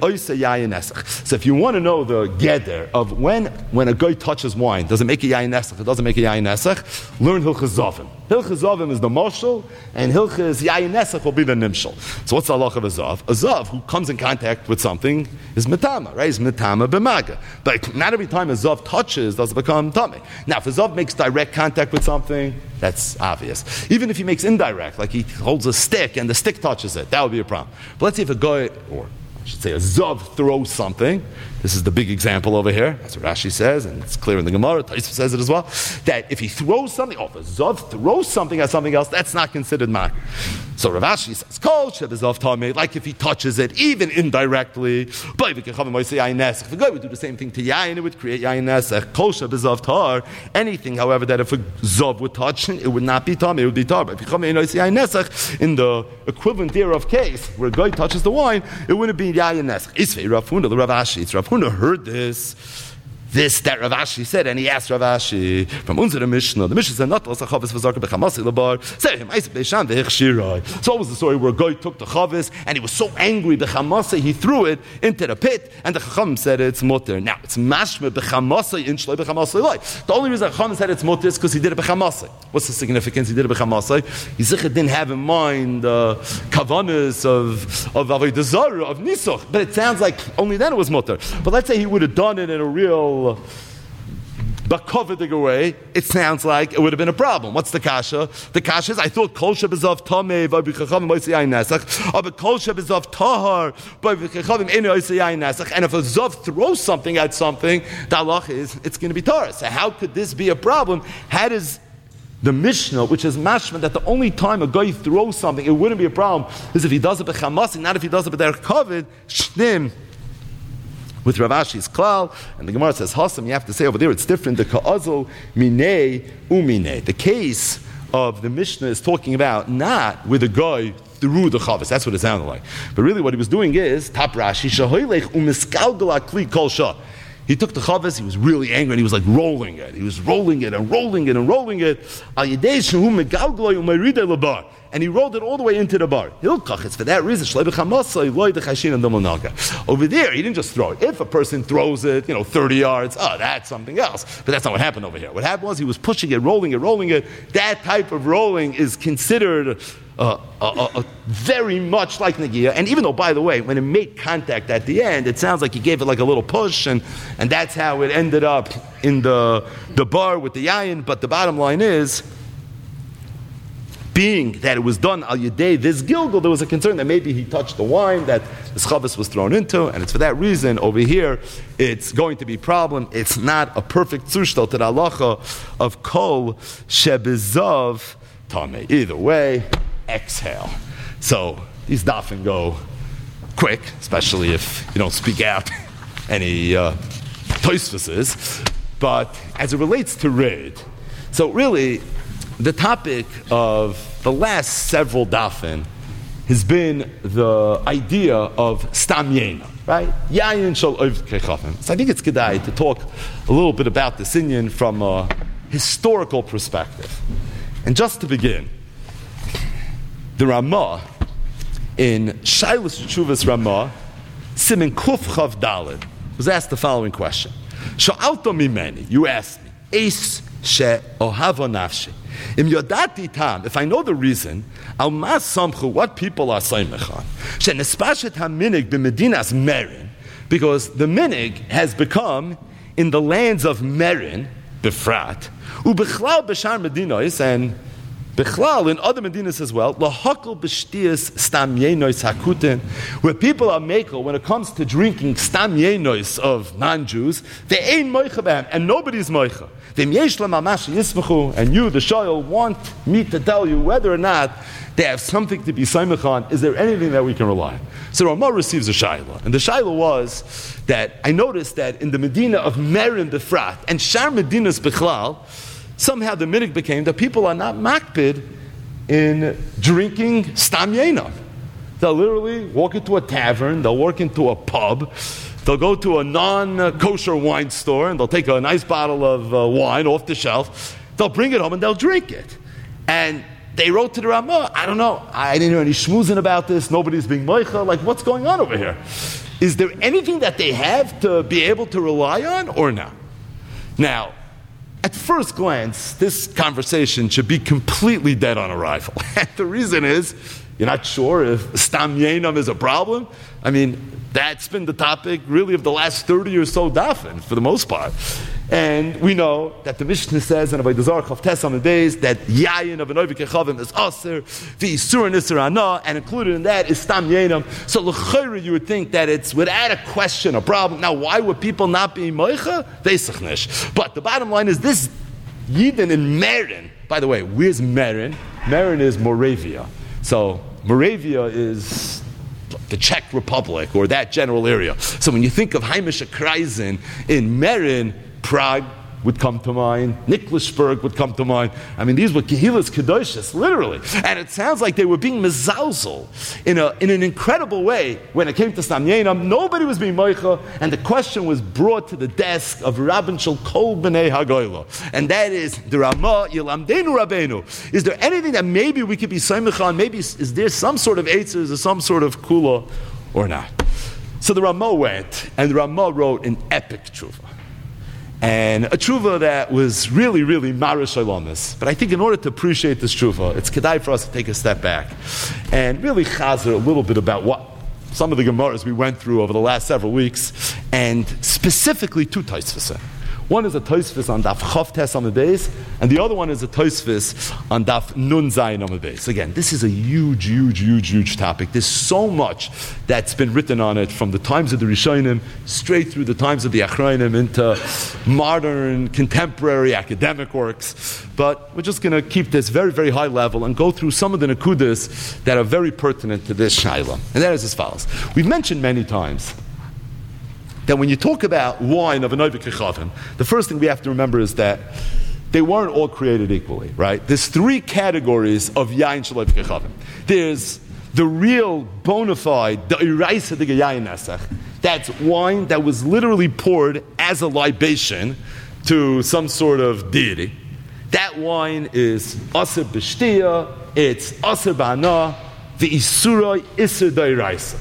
if you want to know the geder of when a guy touches wine, does it make a yayin nesach? It doesn't make a yayin nesach. Learn Hilchas Zavim. Hilchas Zavim is the moshel, and Hilchas yayin nesach will be the nimshel. So what's the halach of a zav? A zav who comes in contact with something is mitama, right? Is mitama b'maga. But not every time a zav touches does it become tummy. Now, if a zav makes direct contact with something, that's obvious. Even if he makes indirect, like he holds a stick and the stick touches it, that would be a problem. But let's see if a guy, or I should say a zav throws something. This is the big example over here. That's what Rashi says, and it's clear in the Gemara. Tosfos says it as well. That if he throws something, if a zav throws something at something else, that's not considered mak. So Rav Ashi says, Kol shebezav tameh, like if he touches it, even indirectly. If the guy would do the same thing to yayin, it would create yayin nesach. Kol shebezav tar, anything, however, that if a zav would touch it, it would not be tameh, it would be tar. But if you come in in the equivalent thereof case, where a guy touches the wine, it wouldn't be yayin nesach. Isvei Rav Huna, the Rav Ashi, it's Rav Huna heard this that Rav Ashi said, and he asked Rav Ashi from Unzer Mishnah. The Mishnah said, "Not los chavis v'zarka b'chamasi lebar." Say him, "Eis beishan v'chshirai." So what was the story where a guy took the chavis and he was so angry b'chamasi he threw it into the pit, and the Chacham said it's mutter. Now it's mashme b'chamasi in shloi b'chamasi loy. The only reason the Chacham said it's mutter is because he did it b'chamasi. What's the significance? He did it b'chamasi. He didn't have in mind kavanas of avodah zarah, of nisuch, but it sounds like only then it was mutter. But let's say he would have done it in a real bakovidig way, it sounds like it would have been a problem. What's the kasha? The kasha is, I thought kol shebezav tameh v'b'chachavim oisei yayin nesach, but kol shebezav tahar v'b'chachavim eno oisei yayin nesach. And if a zav throws something at something, the halach is it's going to be tahar. So how could this be a problem? How does the Mishnah, which is mashma, that the only time a guy throws something, it wouldn't be a problem, is if he does it b'chamasi, not if he does it b'derech kavod, shnim. With Rav Ashi's klal, and the Gemara says Hassam, you have to say over there it's different. The ka'azo minei uminei. The case of the Mishnah is talking about not with a guy through the chavis. That's what it sounded like. But really, what he was doing is tap Rashi shahoylech umiskalgal akli kol shah. He took the chavis, he was really angry, and he was like rolling it. He was rolling it and rolling it and rolling it. Al yedei shehu megalgaloi umayridei lebar. And he rolled it all the way into the bar. It's for that reason. Over there, he didn't just throw it. If a person throws it, 30 yards, that's something else. But that's not what happened over here. What happened was he was pushing it, rolling it. That type of rolling is considered very much like Nagiya. And even though, by the way, when it made contact at the end, it sounds like he gave it like a little push, and that's how it ended up in the bar with the yayin. But the bottom line is, being that it was done al yedei this gilgal, there was a concern that maybe he touched the wine that the chavis was thrown into, and it's for that reason over here it's going to be a problem. It's not a perfect zushtal to the halacha of kol shebezav tameh. Either way, exhale. So these dafin go quick, especially if you don't speak out any tosfos. But as it relates to rid, so really, the topic of the last several dafin has been the idea of stam yena, right? Yayin shel oivd kechafim. So I think it's kedai to talk a little bit about this inyan from a historical perspective. And just to begin, the Ramah in Shailas Tshuvas Ramah, Siman Kuf Chav Daled, was asked the following question: Sha'alto mimeni, you asked me, Eis she'ohavo nafshi. Im yodati tam, if I know the reason, al mas samchu, what people are saimechan, she'nespashet haminig b'medinas Merin, because the minig has become in the lands of Merin, Befrat, ubechlal b'shar medinos, and Bechlal, in other medinas as well, lahakol b'shtias stam yenois hakutin, where people are mekel when it comes to drinking stam yenois of non-Jews, they ain't moicha b'hem, and nobody's moicha. V'im yesh l'mamash yismachu, and you, the shayol, want me to tell you whether or not they have something to be saimach on. Is there anything that we can rely on? So Ramah receives a shayla, and the shayla was that I noticed that in the Medina of Merin Befrat and Shar Medinas Bechlal, somehow the minhag became that people are not makpid in drinking stam yenam. They'll literally walk into a tavern, they'll walk into a pub, they'll go to a non-kosher wine store, and they'll take a nice bottle of wine off the shelf, they'll bring it home and they'll drink it. And they wrote to the Ramah, I don't know, I didn't hear any schmoozing about this, nobody's being moicha, like what's going on over here? Is there anything that they have to be able to rely on or not? Now, at first glance, this conversation should be completely dead on arrival. And the reason is, you're not sure if stam yenam is a problem. I mean, that's been the topic really of the last 30 or so dafin, for the most part. And we know that the Mishnah says in Avodah Zarah Chav Tes Amud Beis that yayin of an oivik echavim is aser, v'isur and isur ana, and included in that is stam yenam. So l'chayra you would think that it's without a question a problem. Now, why would people not be moicha? Veisach nish. But the bottom line is this Yidden in Merin. By the way, where's Merin? Merin is Moravia. So Moravia is the Czech Republic or that general area. So when you think of Heimische Kreisen in Merin, Prague would come to mind, Niklasburg would come to mind. I mean, these were Kehilas Kedoshas, literally. And it sounds like they were being mezalzel in an incredible way when it came to Stam Yenam. Nobody was being moicha, and the question was brought to the desk of Rabban Shel Kol B'nai Hagoyla. And that is, the Ramah Yilamdenu Rabbeinu. Is there anything that maybe we could be soimach on? Maybe is there some sort of eitzers or some sort of kula or not? So the Ramah went, and the Ramah wrote an epic tshuva. And a tshuva that was really, really marish olamis. But I think in order to appreciate this tshuva, it's kedai for us to take a step back and really chazer a little bit about what some of the gemaras we went through over the last several weeks, and specifically two tosfos. One is a tosfos on daf Chav Tes Amud Beis, and the other one is a tosfos on daf Nun Zayin Amud Beis. Again, this is a huge topic. There's so much that's been written on it from the times of the Rishonim straight through the times of the Achrayim into modern, contemporary academic works. But we're just going to keep this very, very high level and go through some of the nekudas that are very pertinent to this shayla. And that is as follows. We've mentioned many times that when you talk about wine of an oivik echavim, the first thing we have to remember is that they weren't all created equally, right? There's three categories of yain shel oivik echavim. There's the real bona fide, the iraisa de yain nesach. That's wine that was literally poured as a libation to some sort of deity. That wine is aser b'shtia, it's aser b'ana, the isuroi iser de iraisa.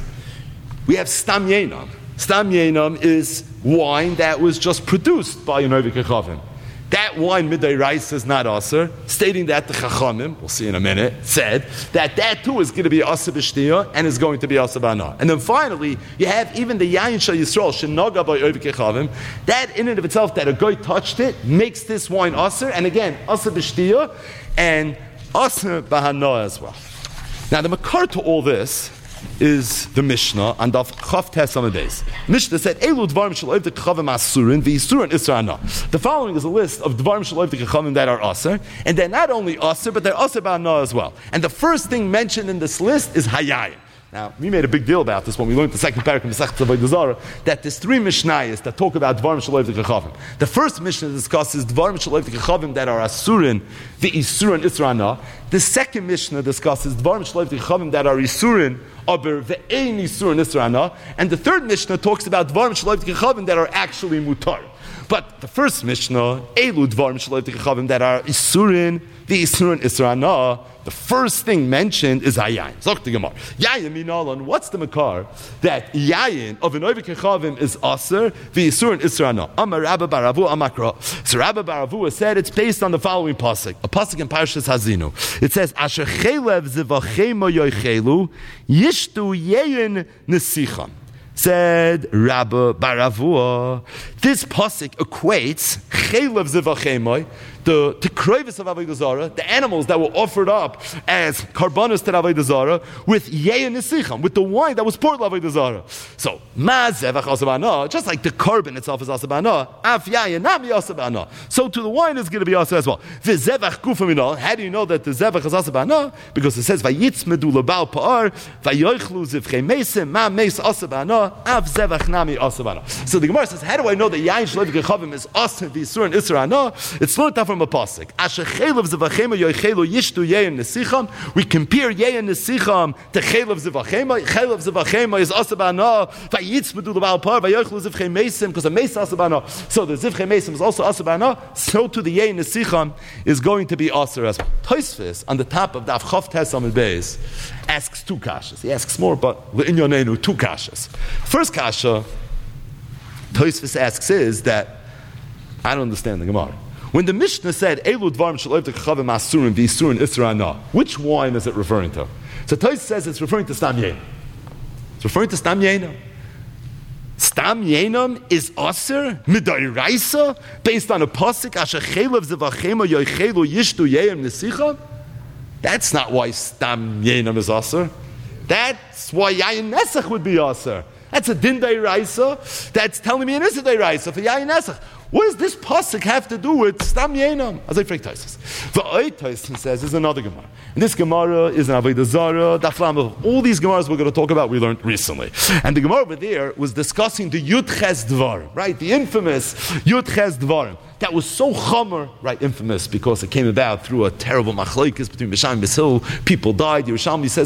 We have stam yenam. Stam yenam is wine that was just produced by an oivik echavim. That wine midday rice is not aser, stating that the chachamim, we'll see in a minute, said that too is going to be aser b'shtia and is going to be aser b'ana. And then finally, you have even the yayin shel Yisrael shenaga by oivik echavim. That in and of itself, that a guy touched it, makes this wine aser, and again aser b'shtia and aser b'hana as well. Now the makar to all this is the Mishnah and Daf Chav Tes Amud Beis. Mishnah said, "Elu dvarim shel oivdik echavim asurin v'yisurin isra ana." The following is a list of dvarim shel oivdik echavim that are aser, and they're not only aser, but they're aser b'ana as well. And the first thing mentioned in this list is hayayim. Now, we made a big deal about this when we learned the second parak in Masechet Avodah Zarah, that there's three mishnayos that talk about dvarim shel oivdik echavim. The first mishnah discusses dvarim shel oivdik echavim that are asurin v'yisurin isra ana. The second mishnah discusses dvarim shel oivdik echavim that are isurin aber ve'ein isurin isra ana. And the third mishnah talks about dvarim shel oivdik echavim that are actually mutar. But the first mishnah, elu dvarim shel oivdik echavim that are isurin v'yisurin isra ana, the first thing mentioned is hayayin. Zok the Gemara. Yayin minalan. What's the makar that yayin of an oivik echavim is aser v'yisurin isra ana? Amar Rabba bar Avuha amakra. So Rabba bar Avuha said it's based on the following pasuk, a pasuk in Parshas Hazinu. It says, "Asher chelev zevachemo yoichelu yishtu yayin nesicham." Said Rabba bar Avuha, this pasuk equates chaylev zivachemoi, the tikrovis of Avodah Zarah, the animals that were offered up as karbanos to Avodah Zarah, with yayin nesicham, with the wine that was poured to Avodah Zarah. So ma zevach asabana, just like the carbon itself is asabana, af yayin nami asabana. So to the wine is going to be asa as well. V'zevach gufaminal. How do you know that the zevach is asabana? Because it says vayitzmedu lebal paar vayochlu zivchei mesim ma meis asabana af zevach nami asabana. So the Gemara says, how do I know that yayin shlev gechavim is asa v'isur and isra ana? It's learned from a pasuk. We compare yein nesicham to chaylev zivachema. Chaylev zivachema is asabana. Vayitzmedu lebal par vayochlu zivchei mesim, because a meis asabana. So the zivchei mesim is also asabana. So to the yein nesicham is going to be aser as well. Tosfos on the top of the Chav Tes Amud Beis asks two kashas. He asks more, but le'inyonenu two kashas. First kasha Tosfos asks is that I don't understand the Gemara. When the Mishnah said, Elu dvarim shaloiv tekachavim asurim v'isurin isra ana, which wine is it referring to? So Tosfos says it's referring to Stam Yeina. It's referring to Stam Yeina. Stam Yeinam is aser midairaisa based on a pasuk asher chaylev zevachema yoichelu yishtu yeim nesicha. That's not why Stam Yeinam is aser. That's why Yayin Nesach would be aser. That's a din dairaisa. That's telling me it is a dairaisa for Yayin Nesach. What does this pasuk have to do with Stam Yeinam? As I freak Tosfos. V'oy Tosfos says is another Gemara. And this Gemara is an Avodah Zarah, Daflam. All these Gemaras we're going to talk about, we learned recently. And the Gemara over there was discussing the Yud Ches Dvarim, right? The infamous Yud Ches Dvarim. That was so chomer, right? Infamous because it came about through a terrible machlokes between Misham and Bishil. People died. Yerushalmi says,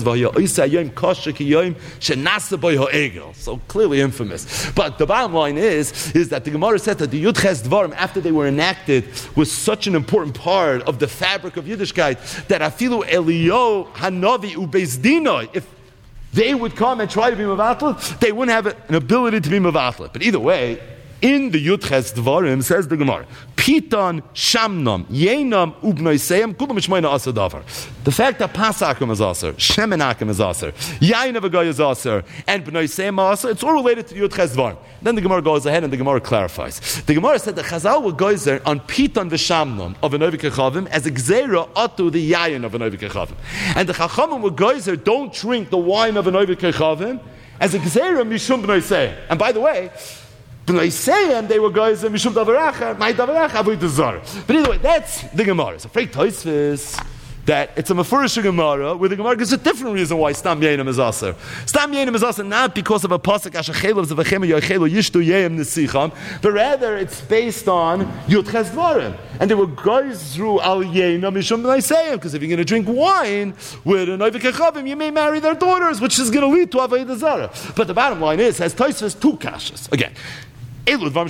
so clearly infamous. But the bottom line is that the Gemara said that the Yud Ches Dvarim, after they were enacted, was such an important part of the fabric of Yiddishkeit that afilu Eliyahu Hanavi uBeis Dinai, if they would come and try to be mevatlet, they wouldn't have an ability to be mevatlet. But either way, in the Yud Ches Dvarim, says the Gemara, Piton, Shamnam, Yenam, Ubnoiseyam, Kulam Shmoina Asa Davar. The fact that Pasakim is Aser, Shemenakim is Aser, Yain of a guy is Aser, and Bnoiseyam Aser, it's all related to the Yud Ches Dvarim. Then the Gemara goes ahead and the Gemara clarifies. The Gemara said that Chazal were geyser on Piton v'Shamnam of an Ovik Kechavim as a Gzeira atu the Yain of an Ovik Kechavim. And the Chachamim were geyser, don't drink the wine of an Ovik Kechavim as a Gzeira Mishum Bnoiseyam. And by the way, B'noiseyam, they were guys mishum davaracha, my davaracha avodah zarah. But either way, that's the Gemara. So, Frei Tosfos that it's a mefurish Gemara where the Gemara gives a different reason why Stam Yeinam is aser. Stam Yeinam is aser not because of a pasuk asher chaylev zevachema yochelu yishtu yeim nesicham, but rather it's based on Yud Ches Dvarim. And they were guys through al Yeinam mishum b'noiseyam, because if you're going to drink wine with an Ovik Kechavim, you may marry their daughters, which is going to lead to avodah zarah. But the bottom line is, has Tosfos two kashas again. Number one,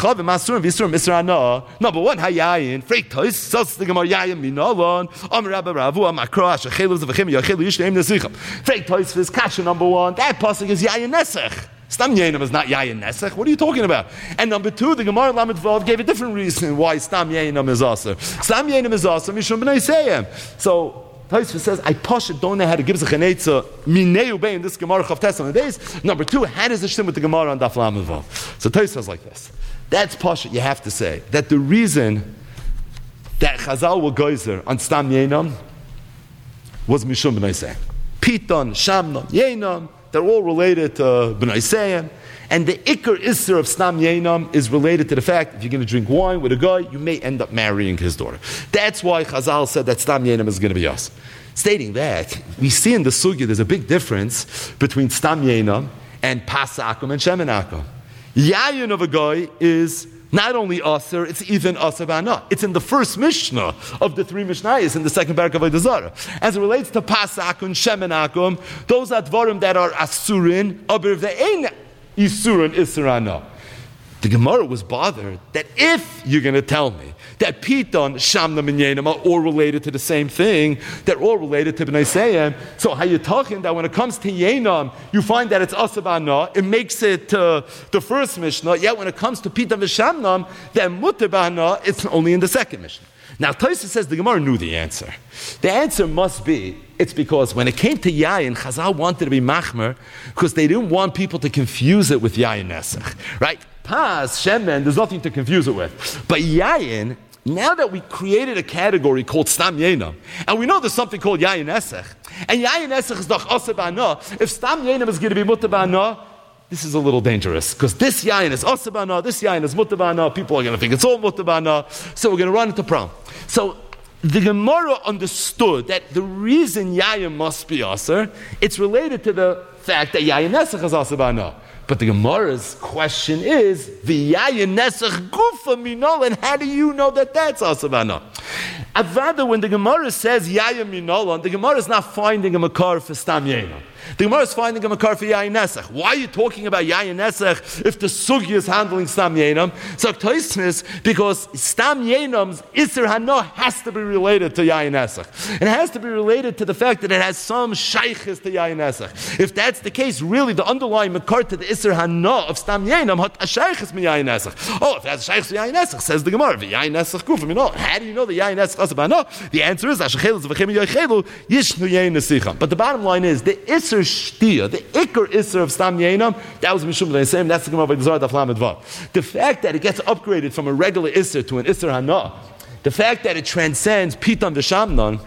hayayin, freik tois, sos the gemar yayin minolon, Rabba Ravu, Makro, Shechelu Zavachim, Yochelu Yishleim Nesicham. Freik tois is kasha number one. That pasuk is yayin nesech. Stam Yeinam is not yayin nesech. What are you talking about? And number two, the Gemara Lamed Vav gave a different reason why Stam Yeinam is aser. Stam Yeinam is aser mishum b'noiseyam. So Tosfos says, I Pasha don't know how to give a chanetza mineu bei in this Gemara Chav Tes Amud Beis. Number two, how does it stem with the Gemara on Daf Lamed Vav? So Tosfos says like this. That's Pasha, you have to say, that the reason that Chazal were geyser on Stam Yeinam was Mishum b'noiseyam. Piton, Shamnon, Yeinam, they're all related to b'noiseyam. And the Iker Isser of Stam Yeinam is related to the fact if you're going to drink wine with a guy, you may end up marrying his daughter. That's why Chazal said that Stam Yeinam is going to be us. Stating that, we see in the Sugya there's a big difference between Stam Yeinam and Pasakum and Shemenakum. Yayin of a guy is not only Aser, it's even Aser B'ana. It's in the first Mishnah of the three Mishnayos in the second parak of Avodah Zarah. As it relates to Pasakum, Shemenakum, those are dvarim that are Asurin, aber ve'ein Yisurin Israna. The Gemara was bothered that if you're going to tell me that Piton, Shamnam, and Yeinam are all related to the same thing, they're all related to b'noiseyam, so how you talking that when it comes to Yeinam, you find that it's Asabana, it makes it the first Mishnah, yet when it comes to Piton and Shamnam, then Mutabana, it's only in the second Mishnah. Now, Tosfos says the Gemara knew the answer. The answer must be, it's because when it came to Yayin, Chazal wanted to be machmer because they didn't want people to confuse it with Yayin Nesach. Right? Pas, shemen, there's nothing to confuse it with. But yayin, now that we created a category called stam yenam, and we know there's something called yayin esech, and yayin esech is doch aseh ba'ana, if stam yenam is going to be mutter ba'ana, this is a little dangerous, because this yayin is aseh ba'ana, this yayin is mutter ba'ana, people are going to think it's all mutter ba'ana, so we're going to run into problem. So the Gemara understood that the reason yayin must be aser, it's related to the fact that yayin esech is aseh ba'ana. But the Gemara's question is, v'yayin nesach gufa minol, and how do you know that that's asabana? Avada, when the Gemara says yayin minol, the Gemara is not finding a makar for stam yena. The Gemara is finding a makar for yayin nesach. Why are you talking about yayin nesach if the sugi is handling stam yenam? So Tosfos, because stam yenam's iser hana has to be related to yayin nesach. It has to be related to the fact that it has some shaykhis to yayin nesach. If that's the case, really the underlying makar to the iser hana of stam yenam had a shaykhis mi yayin nesach. Oh, if it has a shaykhis mi yayin nesach, says the Gemara, yayin nesach gufim. You know, how do you know the yayin nesach asabana? The answer is ashachelu zvachim yochelu yishnu yayin nesicham. But the bottom line is the iser shtia, the ikar iser of stam yenam, that was mishum b'neisem. That's the Gemara by the Zohar Daf Lamed Vav. The fact that it gets upgraded from a regular iser to an iser hana, the fact that it transcends pitam v'shamnon,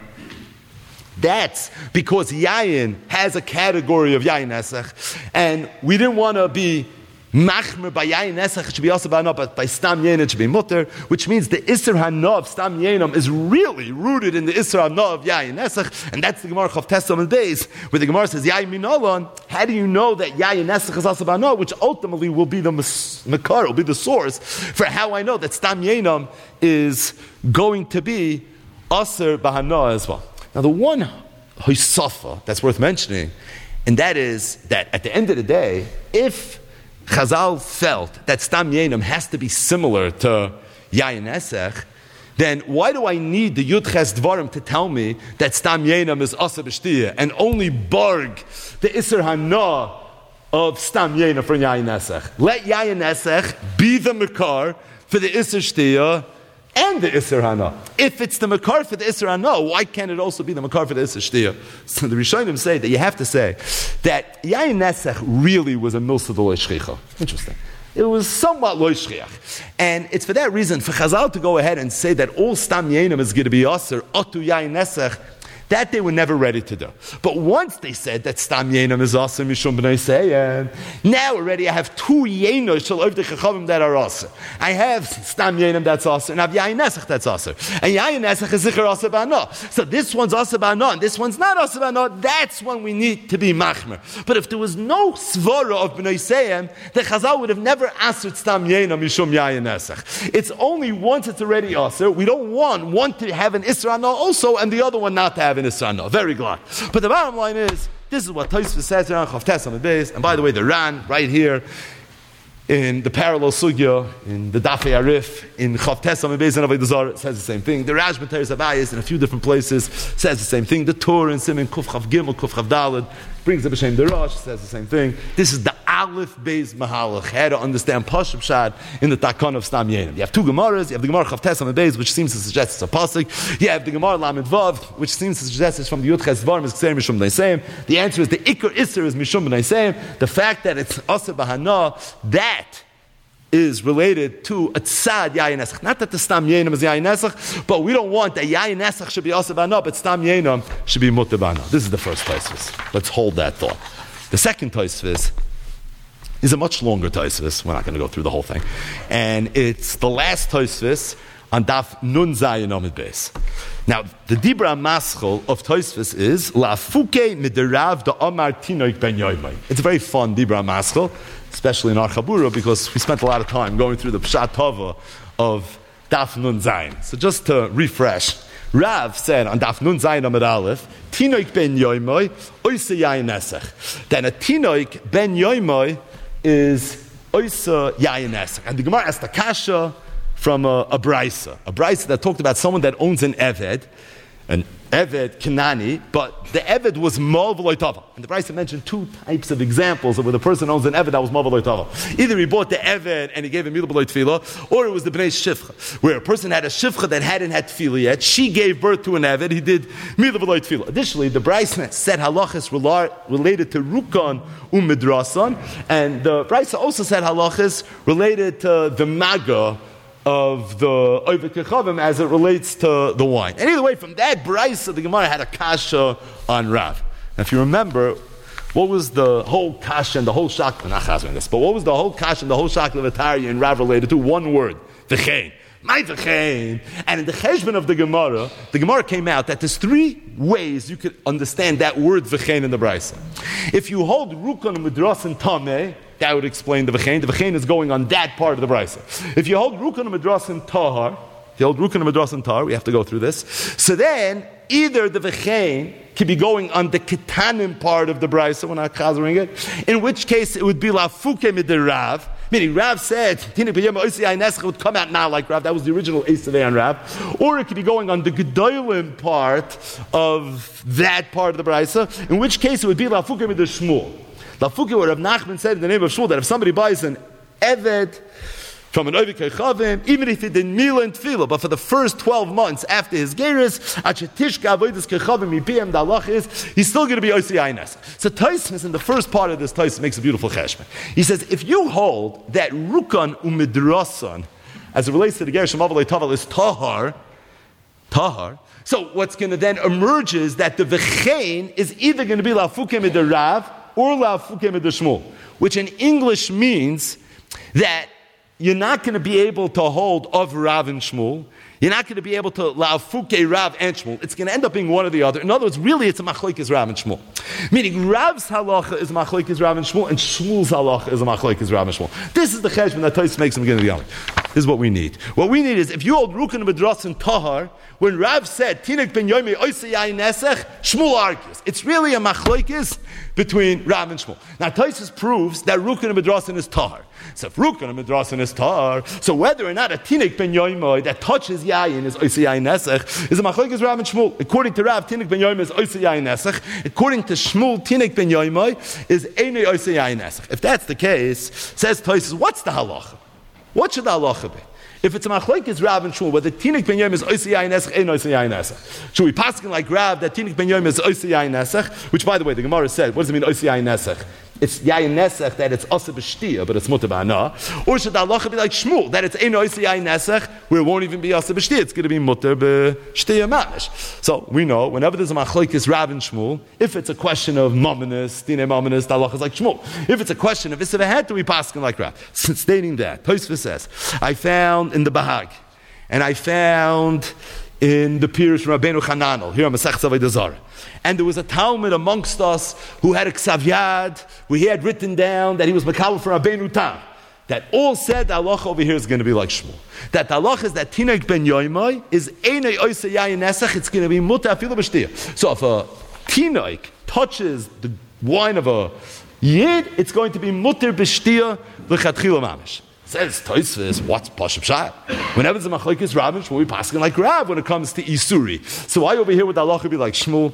that's because yayin has a category of yayin esech, and we didn't want to be machmer by yayin esech, it should be also ba'ana, but by stam yenim it should be mutter, which means the iser hana of stam yenim is really rooted in the iser hana of yayin esech, and that's the Gemara Chav Tesam and Beis, where the Gemara says yayin minolon. How do you know that yayin esech is also ba'ana, which ultimately will be the makar, will be the source for how I know that stam yenim is going to be aser ba'ana as well. Now the one hoisafa that's worth mentioning, and that is that at the end of the day, if Chazal felt that stam yenam has to be similar to yayin esech, then why do I need the Yud Ches Dvarim to tell me that stam yenam is asa b'shtiyah and only barg the iser hana of stam yenam from yayin esech? Let yayin esech be the makar for the iser shtiyah and the iser hana. If it's the makar for the iser hana, why can't it also be the makar for the iser shtiyah? So the Rishonim say that you have to say that yayin nesech really was a milsa de lo shchicha. Interesting. It was somewhat lo shchiach. And it's for that reason, for Chazal to go ahead and say that all stam yenim is going to be aser, otu yayin nesech, that they were never ready to do. But once they said that stam yenam is aser mishum b'nei seiyem, now already I have two yenos shel ovdei chachamim that are aser. I have stam yenam that's aser, and I have yayin nesach that's aser. And yayin nesach is zikr aser ba'ana. So this one's aser ba'ana, and this one's not aser ba'ana. That's when we need to be machmer. But if there was no svara of b'nei seiyem, the Chazal would have never asered stam yenam mishum yayin nesach. It's only once it's already aser. We don't want one to have an isra also, and the other one not to have in Israel. Very glad. But the bottom line is, this is what Tosfos says around Chav Tesam and Beis. And by the way, the Ran, right here, in the parallel sugya, in the Dafei Arif, in Chav Tesam and Beis and Avodah Zarah, says the same thing. The Rashba Teres Abayis, in a few different places, says the same thing. The Torah in Siman Kuf Chav Gimel, Kuf Chav Daled, brings up B'Shem Darash, says the same thing. This is the Aleph Beis Mahalach, how to understand Pashup Shad in the Takon of Stam Yenim. You have two Gemaras. You have the Gemara Chav Tesam and Beis, which seems to suggest it's a pasuk. You have the Gemara Lamed Vav, which seems to suggest it's from the Yud Ches Dvarim is Kseir Mishum B'nei Seim. The answer is the Ikar Isser is Mishum B'nei Seim. The fact that it's Asa B'Hana, that is related to a tzad yayin esach. Not that the stam yenim is yayin esach, but we don't want that yayin esach should be asa b'ana, but stam yenim should be mutter b'ana. This is the first Tosfos. Let's hold that thought. The second Tosfos is a much longer Tosfos. We're not going to go through the whole thing. And it's the last Tosfos on Daf Nun Zayin Amud Beis. Now, the Dibra Maschel of Tosfos is La'afuke midirav da Amar Tinoik ben Yoimai. It's a very fun Dibra Maschel, especially in our Chabura, because we spent a lot of time going through the Pshat Tova of Daf Nun Zayin. So just to refresh, Rav said on Daf Nun Zayin Amud Aleph, Tinoik ben Yoimai, Oisa Yayin Esech. Then a Tinoik ben Yoimai is Oisa Yayin Esech. And the Gemara asked the Kasha from a Braisa that talked about someone that owns an Eved, an Eved Kanani, but the Eved was Mal v'lo tava. And the Brisa mentioned two types of examples of where the person owns an Eved that was Mal v'lo tava. Either he bought the Eved and he gave him Mila b'lo tefillah, or it was the Bnei Shifcha, where a person had a Shifcha that hadn't had tefillah yet. She gave birth to an Eved, he did Mila b'lo tefillah. Additionally, the Brisa said halachas related to Rukan Midrasan, and the Brisa also said halachas related to the Maga of the Oived Kechavim as it relates to the wine. And either way, from that brisa, the Gemara had a kasha on Rav. Now, if you remember, what was the whole kasha and the whole shak? Not chazing this, but what was the whole kasha and the whole shak of Atari and Rav related to? One word, v'chein. My v'chein. And in the cheshbon of the Gemara came out that there's three ways you could understand that word v'chein in the brisa. If you hold Rukan Midras and Tameh, that would explain the v'chein. The v'chein is going on that part of the brisa. If you hold Rukan Midras and Tahar, we have to go through this. So then, either the v'chein could be going on the ketanim part of the brisa, we're not chazering it, in which case it would be lafuke midirav, meaning Rav said, it would come out now like Rav, that was the original Esavei on Rav, or it could be going on the gedolim part of that part of the brisa, in which case it would be lafuke midishmul. Lafuke, what Rav Nachman said in the name of Shmuel, that if somebody buys an Eved from an Oived Kechavim, even if he did Mila and Tefillah, but for the first 12 months after his Geras, Achetishka Avodas Kechavim Mipiyam, the halach is, he's still going to be Oisei Aynes. So Tosfos, in the first part of this Tosfos, makes a beautiful cheshbon. He says, if you hold that Rukan Umidrasan, as it relates to the Geras Shemav Taval, is Tahar, so what's going to then emerge is that the V'chein is either going to be Lafuke Midirav, or Lafuke Midishmul, which in English means that you're not going to be able to hold of Rav and Shmuel. You're not going to be able to Lafuke Rav and Shmuel. It's going to end up being one or the other. In other words, really it's a machlokes Rav and Shmuel. Meaning Rav's halacha is machlokes Rav and Shmuel, and Shmuel's halacha is a machlokes Rav and Shmuel. This is the cheshbon that Tosfos makes in the beginning of the Yom. This is what we need. What we need is, if you hold Rukan Midras and Tahar, when Rav said, Tinek ben Yomi Oisei Yain Nesech, Shmuel argues. It's really a machlokes between Rav and Shmuel. Now Tosfos proves that Rukan Midrasan is Tahar. So if Rukan Midrasan is Tahar, so whether or not a Tinek ben Yomi that touches Yain is Oisei Yain Nesech, is a machlokes Rav and Shmuel. According to Rav, Tinek ben Yomi is Oisei Yain Nesech. According to Shmuel, Tinek ben Yomi is Einei Oisei Yain Nesech. If that's the case, says Tosfos, what's the halacha? What should the halacha be? If it's a machlokes Rav and Shmuel, whether Tinik ben Yom is Oisei Yain Nesech, Ein Oisei Yain Nesech. Should we paskin like Rav that Tinik ben Yom is Oisei Yain Nesech? Which, by the way, the Gemara said, what does it mean Oisei Yain Nesech? It's Yain Nesech that it's Asa b'shtia, but it's Mutar b'ana. Or should the halacha be like Shmuel, that it's Ein Oisei Yain Nesech, where it won't even be Asa b'shtia, it's going to be Mutar b'shtia mamish. So we know, whenever there's a machlokes Rav and Shmuel, if it's a question of Mamonis, Dine Mamonis, the halacha is like Shmuel. If it's a question of Isavah, we paskin like Rav. Stating that, Tosfos says, I found in the Bahag, and I found in the Pirush Rabbeinu Chananel, here on Masech Avodah Zarah. And there was a Talmud amongst us who had a Ksav Yad, where he had written down that he was Makabel for Rabbeinu Tam. That all said the halacha over here is going to be like Shmuel. That the halacha is that Tinek ben Yoimai is Einei Oisei Yain Nesech, it's going to be Mutar Afilu b'Shtiyah. So if a Tinek touches the wine of a Yid, it's going to be Mutar b'Shtiyah l'chatchila mamish. Says Tosfos, what's Pashup Shah? Whenever there's a machlokes Rav and Shmuel, we paskin like Rav when it comes to Isuri. So why over here would the halacha be like Shmuel?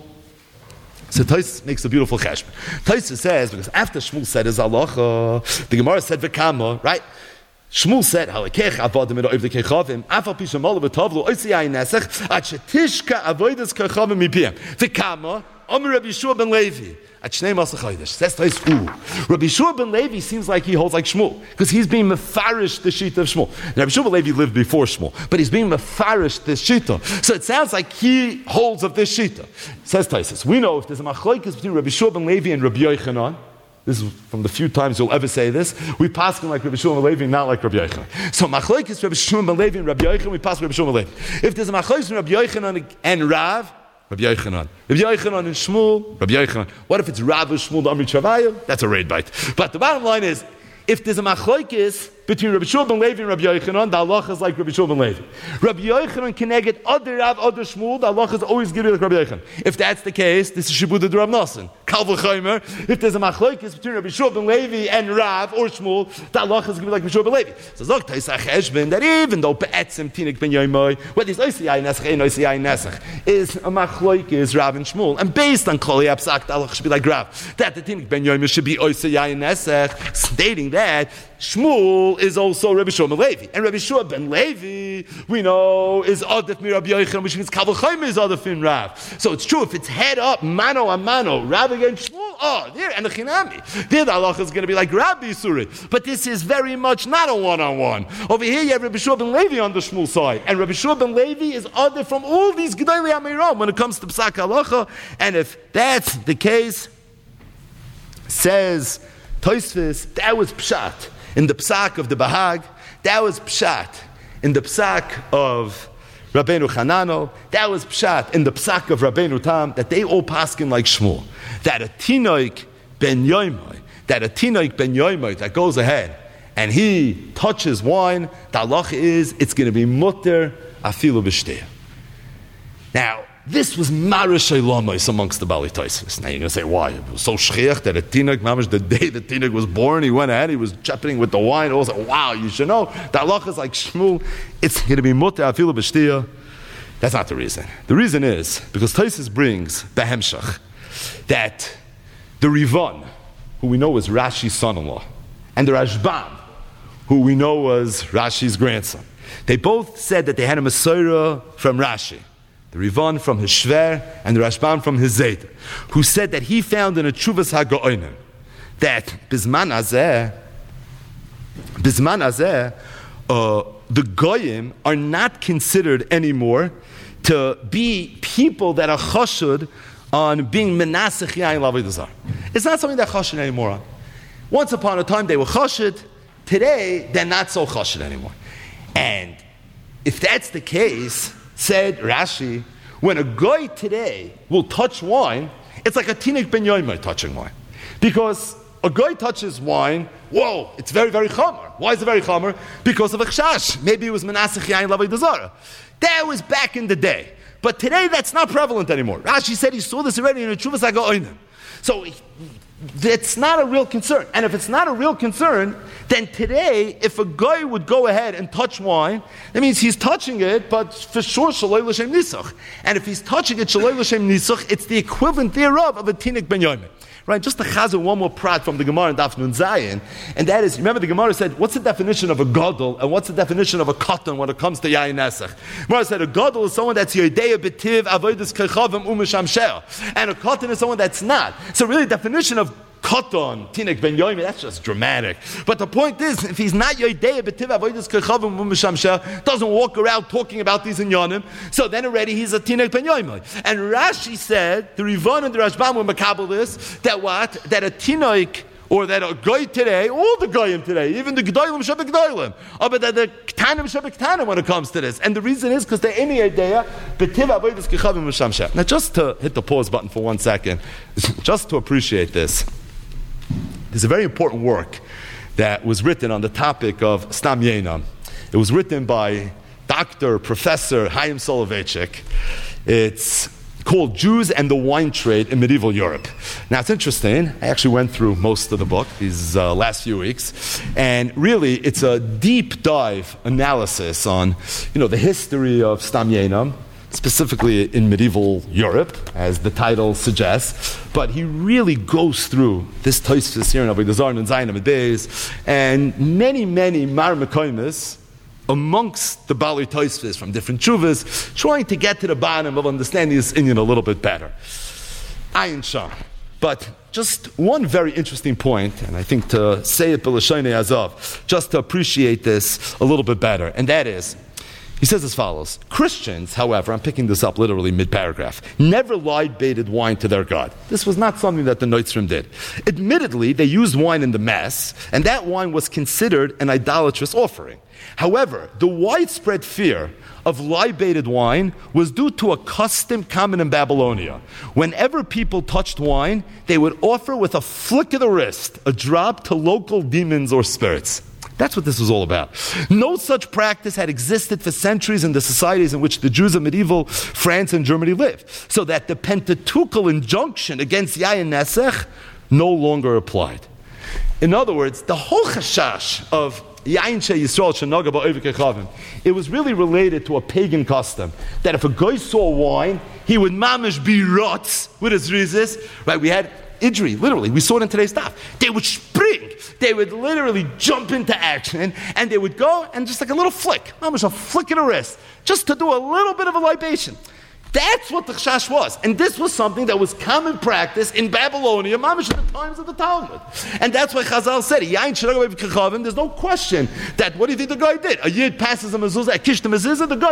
So Tosfos makes a beautiful cheshbon. Tosfos says, because after Shmuel said his halacha, the Gemara said v'kama, right? Shmuel said, "Halakech avodim ed oivdei kechavim, afal pi shemol v'tovlu oisei yain nesech, ad shetishka avodas kechavim mipiyam." V'kama, Omer Rabbi Yeshua ben Levi. At Shnei Masach Chodesh. Says Tosfos, Rabbi Yeshua ben Levi seems like he holds like Shmuel, because he's being mefarish the shita of Shmuel. Now, Rabbi Yeshua ben Levi lived before Shmuel, but he's being mefarish the shita. So it sounds like he holds of this shita. Says Tosfos, we know if there's a machlokes between Rabbi Yeshua ben Levi and Rabbi Yochanan, this is from the few times you'll ever say this, we pass him like Rabbi Yeshua ben Levi, not like Rabbi Yochanan. So machlokes Rabbi Yeshua ben Levi and Rabbi Yochanan, we pass Rabbi Yeshua ben Levi. If there's a machlokes between Rabbi Yochanan and Rav, Rabbi Yochanan. Rabbi Yochanan and Shmuel, Rabbi Yochanan. What if it's Rav and Shmuel, the Amrit Shavaya? That's a raid bite. But the bottom line is, if there's a machlokes between Rabbi Shmuel ben Levi and Rabbi Yochanan, the halacha is like Rabbi Shmuel ben Levi. Rabbi Yochanan can negate other Rav, other Shmuel, the halacha is always given like Rabbi Yochanan. If that's the case, this is Shibud Rav Nosson. Kal v'chomer, if there's a machlokes between Rabbi Shua ben Levi and Rav or Shmuel, the halacha is going to be like Rabbi Shua ben Levi. So Zok Taisach Heshbon, that even though Be'etzim Tinik ben Yomoy, whether it's Oisiyai Nesach, Ein Oisiyai Nesach, is a machlokes Rav and Shmuel, and based on Kol Yapsak, the halacha should be like Rav, that the Tinik ben Yomoy should be Oisiyai Nesach, stating that Shmuel is also Rabbi Shua ben Levi, and Rabbi Shua ben Levi, we know, is Adif mi Rabbi Yochanan, which means Kal v'chomer is Adif in Rav. So it's true, if it's head up, mano a mano, Rav against Shmuel, there, and the Chinami, there the halacha is going to be like Rabbi Suri. But this is very much not a one-on-one. Over here you have Rabbi Shua ben Levi on the Shmuel side, and Rabbi Shua ben Levi is Adif from all these Gedolei Amiram when it comes to Psak halacha, and if that's the case, says Tosfos, that was Pshat in the Psak of the Bahag, that was Pshat in the Psak of Rabbeinu Chanano, that was Pshat in the Psak of Rabbeinu Tam, that they all paskin like Shmuel, that a Tinoik ben Yoimoy, that goes ahead and he touches wine, the halacha is it's going to be mutter afilu b'shtei. Now, this was marish elamos amongst the Bali Tosfos. Now you're going to say, why? It was so shchiach that a Tinoik, mamash, the day the Tinoik was born, he went ahead, he was chapping with the wine. All said, wow, you should know. The halacha is like Shmuel, it's going to be mutter afilu b'shtei. That's not the reason. The reason is because Tosfos brings behemshach that the Rivan, who we know was Rashi's son-in-law, and the Rashbam, who we know was Rashi's grandson, they both said that they had a Masorah from Rashi. The Rivan from his Shver and the Rashbam from his Zayt, who said that he found in a Tshuvas HaGa'onim that Bizman Azeh, the Goyim are not considered anymore to be people that are chashud on being menasech yain l'avodah zarah. It's not something they're chashud anymore on. Once upon a time they were chashud, today they're not so chashud anymore. And if that's the case, said Rashi, when a guy today will touch wine, it's like a Tinik ben Yoimai touching wine. Because a guy touches wine, whoa, it's very, very chamer. Why is it very chamer? Because of a chash. Maybe it was menasech yain l'avodah zarah. That was back in the day. But today that's not prevalent anymore. Rashi said he saw this already in the Tshuvas HaGa'onim. So it's not a real concern. And if it's not a real concern, then today, if a guy would go ahead and touch wine, that means he's touching it, but for sure, shaloi l'shem nisach. And if he's touching it, shaloi l'shem nisach, it's the equivalent thereof of a Tinik ben Yoimai. Right, just to chazar one more prat from the Gemara in Daf Nun Zayin, and that is, remember the Gemara said, what's the definition of a gadol and what's the definition of a katan when it comes to yayin nesach? Gemara said a gadol is someone that's yodeya b'tiv avodas kechavim umisham she'ah, and a katan is someone that's not. So really, the definition of Katan, Tinik ben Yoimai, that's just dramatic. But the point is, if he's not Yodeya b'tiv avodas kechavim umisham she'ah, doesn't walk around talking about these inyanim, so then already he's a Tinik ben Yoimai. And Rashi said, the Rivan and the Rashbam were makabel this, that what? That a Tinoik, or that a guy today, all the goyim today, even the G'daylim Shebek G'daylim, but that the Ktanim Shebek Ktanim when it comes to this. And the reason is because they're any idea, b'tiv avodas kechavim umisham she'ah. Now just to hit the pause button for 1 second, just to appreciate this, there's a very important work that was written on the topic of Stam Yeinam. It was written by Dr. Professor Chaim Soloveitchik. It's called Jews and the Wine Trade in Medieval Europe. Now it's interesting. I actually went through most of the book these last few weeks, and really it's a deep dive analysis on, the history of Stam Yeinam, specifically in medieval Europe, as the title suggests. But he really goes through this Tosfos here in Avodah Zarah and Zayin Amud Beis, and many, many Mar Mekoimis amongst the Bali Tosfos from different tshuvas, trying to get to the bottom of understanding this Inyan a little bit better. Ayin Shah. But just one very interesting point, and I think to say it b'lashonei azov, just to appreciate this a little bit better, and that is, he says as follows: Christians, however, I'm picking this up literally mid-paragraph, never libated wine to their God. This was not something that the Noitzrim did. Admittedly, they used wine in the Mass, and that wine was considered an idolatrous offering. However, the widespread fear of libated wine was due to a custom common in Babylonia. Whenever people touched wine, they would offer with a flick of the wrist a drop to local demons or spirits. That's what this was all about. No such practice had existed for centuries in the societies in which the Jews of medieval France and Germany lived, so that the Pentateuchal injunction against Yayin Nesach no longer applied. In other words, the whole chashash of Yain She Yisrael Shenaga Ba'Oivik Echavim, it was really related to a pagan custom that if a guy saw wine, he would mamish be rots with his rizis. Right? We had Idri, literally, we saw it in today's stuff. They would spring, they would literally jump into action, and they would go and just like a little flick, mamish a flick of the wrist, just to do a little bit of a libation. That's what the chash was. And this was something that was common practice in Babylonia, mamish in the times of the Talmud. And that's why Chazal said, there's no question that, what do you think the guy did? A yid passes a mezuzah, a kish the mezuzah, the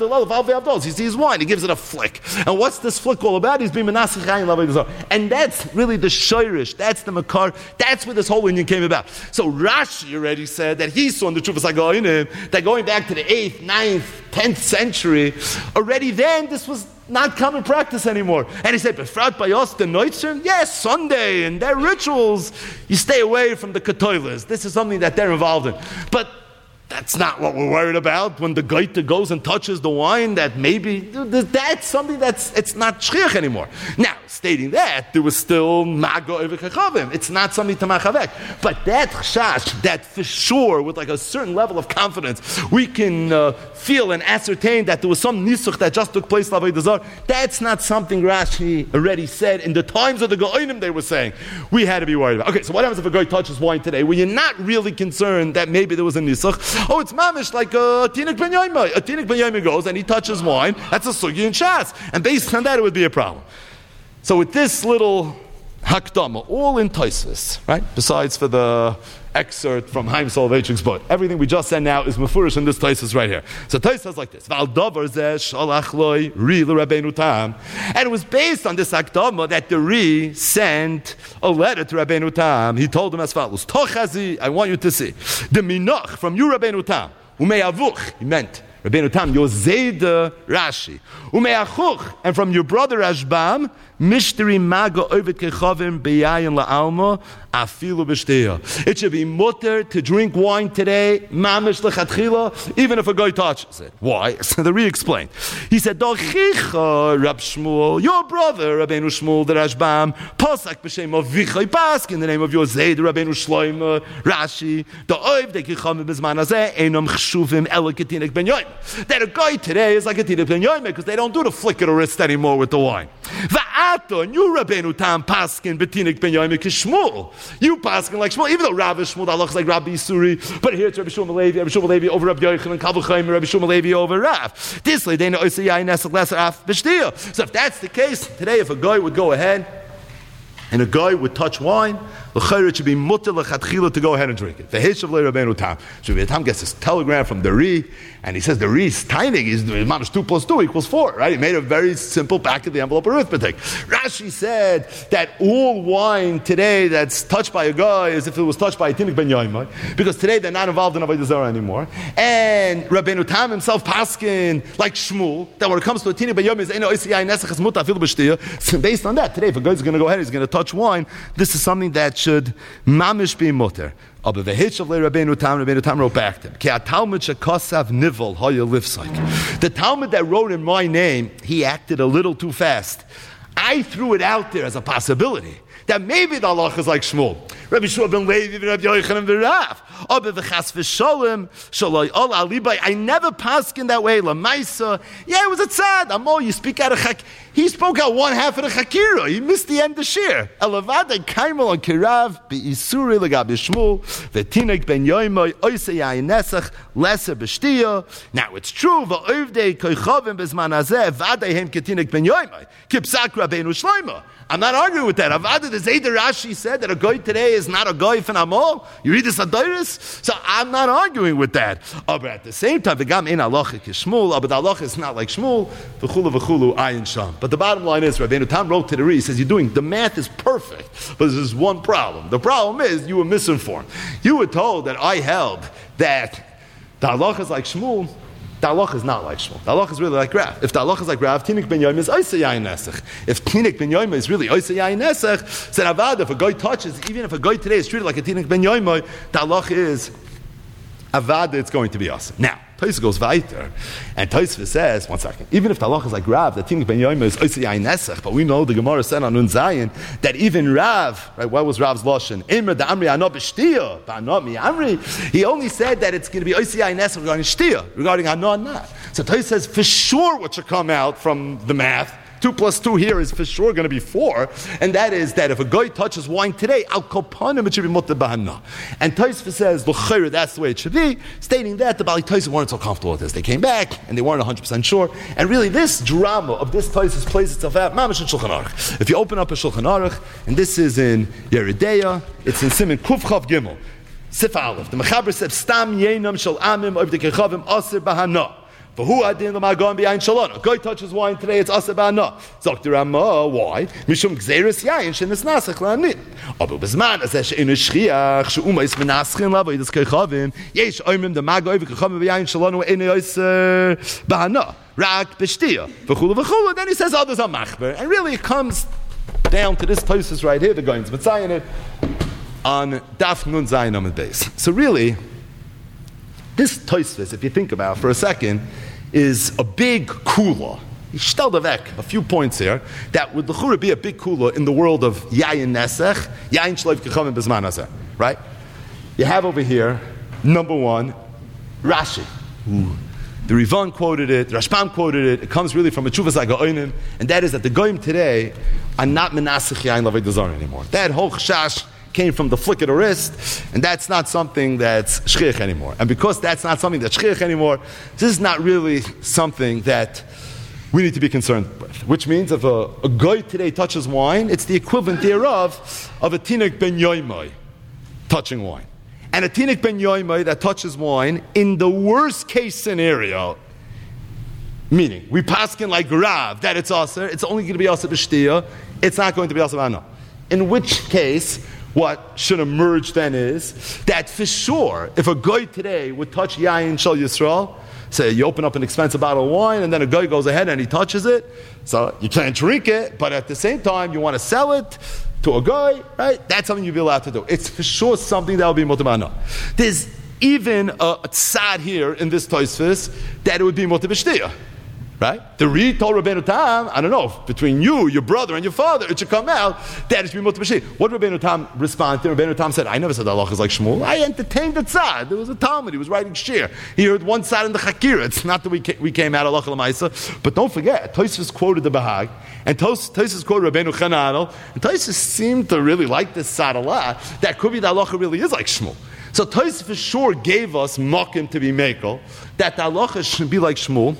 guy, he sees wine, he gives it a flick. And what's this flick all about? He's being menasich chayin. And that's really the shirish, that's the makar, that's where this whole union came about. So Rashi already said that he saw in the Chuvas HaGaonim that going back to the 8th, 9th, 10th century, already then this was not common practice anymore. And he said, Befrat Bayos the Noitzern? Yes, Sunday and their rituals, you stay away from the Katoilas. This is something that they're involved in. But that's not what we're worried about when the Goita goes and touches the wine, that maybe that's something it's not shchiach anymore. Now, stating that, there was still Mago Oivik Echavim. It's not something to machavek. But that chashash, that for sure, with like a certain level of confidence, we can feel and ascertain that there was some nisuch that just took place, that's not something Rashi already said. In the times of the Goinim, they were saying, we had to be worried about. Okay, so what happens if a guy touches wine today? Well, you're not really concerned that maybe there was a nisuch. Oh, it's mamish like a Tinik Ben Yoimai. A Tinik Ben Yoimai goes and he touches wine. That's a sugi in Shas. And based on that, it would be a problem. So with this little hakdama, all in Tosfos, right? Besides for the excerpt from Chaim Soloveitchik's book, everything we just said now is mefurish in this Tosfos right here. So Tosfos says like this: Val davar zeh shalach loi ri l'Rabbeinu Tam, and it was based on this hakdama that the Ri sent a letter to Rabbeinu Tam. He told him as follows: Tochazi, I want you to see the minach from you, Rabbeinu Tam, umeyavuch. He meant Rabbeinu Tam, your Zayda Rashi, umeyachuch, and from your brother Rashbam, mishteri maga ovet kechavim beyayin la'alma afilu b'shteya. It should be mutter to drink wine today, mamish lechatchila, even if a guy touches it. Why? So the re-explained. He said, Dochicha Rab Shmuel, your brother Rabbeinu Shmuel the Rashbam, pasak b'shem of Vichai Pask, in the name of your Zayda Rabbeinu Shloim Rashi, the oiv de kechavim b'zman hazeh enam chshuvim ela ketinik ben yoim. That a guy today is like a tinik ben yoim because they don't do the flick of the wrist anymore with the wine. And you Rabbeinu Tam paskin betinik ben yoim kishmul. You paskin like Shmuel, even though Rabbi Shmuel the halach is like Rabbi Suri, but here it's Rabbi Shmuel Levi over Rabbi Yochanan, Kavul Chaim, Rabbi Shmuel Levi over Rav. This lady no oisei yain nesach lesser af b'shtiya. So if that's the case today, if a guy would go ahead and a guy would touch wine, it should be mutter lechatchila to go ahead and drink it. The Hishav le Rabbeinu Tam. So Rabbeinu Tam gets this telegram from the Ri, and he says the Ri's timing is minus 2 plus 2 equals 4. Right? He made a very simple back of the envelope arithmetic. Rashi said that all wine today that's touched by a guy is if it was touched by a tinik ben yoimai, because today they're not involved in avodah zarah anymore. And Rabbeinu Tam himself paskin like Shmuel that when it comes to a tinik ben yoimai is eno isiyai nesach muta fil b'shtiyah. So based on that, today if a guy's going to go ahead, he's going to touch wine. This is something that should mamish be mutter. Aber the hitch of Rabbeinu Tam wrote back to him. The Talmud that wrote in my name, he acted a little too fast. I threw it out there as a possibility that maybe the halach is like Shmuel. Rabbi Shmuel ben Levi, Rabbi Yochanan ben Rav. Aber the chas v'sholem, shaloi ol alibay. I never paskin that way. Lamaisa. Yeah, it was a tzad. Amo, you speak out of chak. He spoke out one half of the chakira. He missed the end of shir. Elavada kaimel on kirav be'isuri legabi Shmuel v'tinek ben yoimoy oisei yayin nesach lesser b'shtiya. Now it's true. V'oivdei koichavim bezman hazeh v'adei hem ketinek ben yoimoy kipsak Rabbeinu Shlomo. I'm not arguing with that. Avada the Zayda Rashi said that a guy today is not a guy from Amol. You read this Adoris? So I'm not arguing with that. But at the same time, v'gam in halacha k'Shmuel, but the halacha is not like Shmuel. V'chulu ayin sham. But the bottom line is, Rabbeinu Tam wrote to the Ri, he says, the math is perfect, but there's one problem. The problem is you were misinformed. You were told that I held that the halacha is like Shmuel. The halach is not like Shmuel. The halach is really like Rav. If the halach is like Rav, Tinik ben Yoim is oisei yayin nesach. If Tinik ben Yoim is really oisei yayin nesach, said Avad, if a guy touches, even if a guy today is treated like a Tinik ben Yoim, the halach is Avada, it's going to be us. Now, Tosfos goes weiter, and Tosfos says, one second, even if the halacha is like Rav, that Tinik ben Yoima is Oisei Yain Nesach, but we know the Gemara said on Nun Zayin that even Rav, right, what was Rav's Lashon? Imra da Amri ano b'shtiya, ba'ano mi Amri. He only said that it's going to be Oisei Yain Nesach regarding shtiya, regarding ano not. So Tosfos says, for sure what should come out from the math, 2 plus 2 here is for sure going to be 4, and that is that if a guy touches wine today, al kopanim it should be mutter b'hana. And Tosfos says, l'chayr, that's the way it should be, stating that the Bali Tosfos weren't so comfortable with this. They came back and they weren't 100% sure. And really, this drama of this Tosfos plays itself out. Mamash in Shulchan Aruch. If you open up a Shulchan Aruch, and this is in Yeridea, it's in Siman Kuf Chav Gimel, Sif Aleph. The Mechaber says, "Stam yenam shel amim of the kechavim aser b'hana." For who adin l'magon b'yayin shalon? A guy touches wine today, it's aser b'hana. Zok Rama, why? Mishum gzeres yayin shenis nasach la'anit. Aber b'zman azeh she'enu shchiach she'uma is menaschin lavo yidas kechavim yesh oimim the magon v'kechavim b'yayin shalon u'enu aser b'hana. Rak b'shtiya. V'chulu v'chulu. Then he says others are machber. And really it comes down to this Tosfos right here, the Goyim's Mitzayin it, on Daf Nun Zayin Amud Beis. So really, this Tosfos, if you think about it for a second, is a big kula. A few points here that would l'chura be a big kula in the world of Yayin Nesech, Yayin Shleif Kechavim B'zman Hazeh. Right? You have over here, number 1, Rashi. The Rivan quoted it, the Rashbam quoted it. It comes really from a Tshuvas HaGaonim, and that is that the Goyim today are not menasech Yayin Lavei Zarah anymore. That whole chashash came from the flick of the wrist, and that's not something that's shchiach anymore. And because that's not something that's shchiach anymore, this is not really something that we need to be concerned with. Which means if a guy today touches wine, it's the equivalent thereof of a tinik ben yoimai touching wine. And a tinik ben yoimai that touches wine, in the worst case scenario, meaning we paskin like Rav that it's aser, it's only going to be aser b'shtiya, it's not going to be aser b'hana. In which case, what should emerge then is that for sure, if a guy today would touch Yayin Shal Yisrael, say you open up an expensive bottle of wine and then a guy goes ahead and he touches it, so you can't drink it, but at the same time you want to sell it to a guy, right? That's something you'd be allowed to do. It's for sure something that will be mutabana. There's even a tzad here in this Tosfos that it would be mutabishtiya. Right? The Reed told Rabbeinu Tam, I don't know, between you, your brother, and your father, it should come out that it should be mutter b'shtiya. What did Rabbeinu Tam respond to? Rabbeinu Tam said, I never said Allah is like Shmuel. I entertained the tzad. There was a Talmud. He was writing shir. He heard one side in the Chakira. It's not that we came out Allah l'maisa. But don't forget, Tosfos quoted the Bahag, and Tosfos quoted Rabbeinu Chananel, and Tosfos seemed to really like this tzad a lot. That could be that Allah really is like Shmuel. So Tosfos for sure gave us makim to be mekel, that the Allah should be like Shmuel,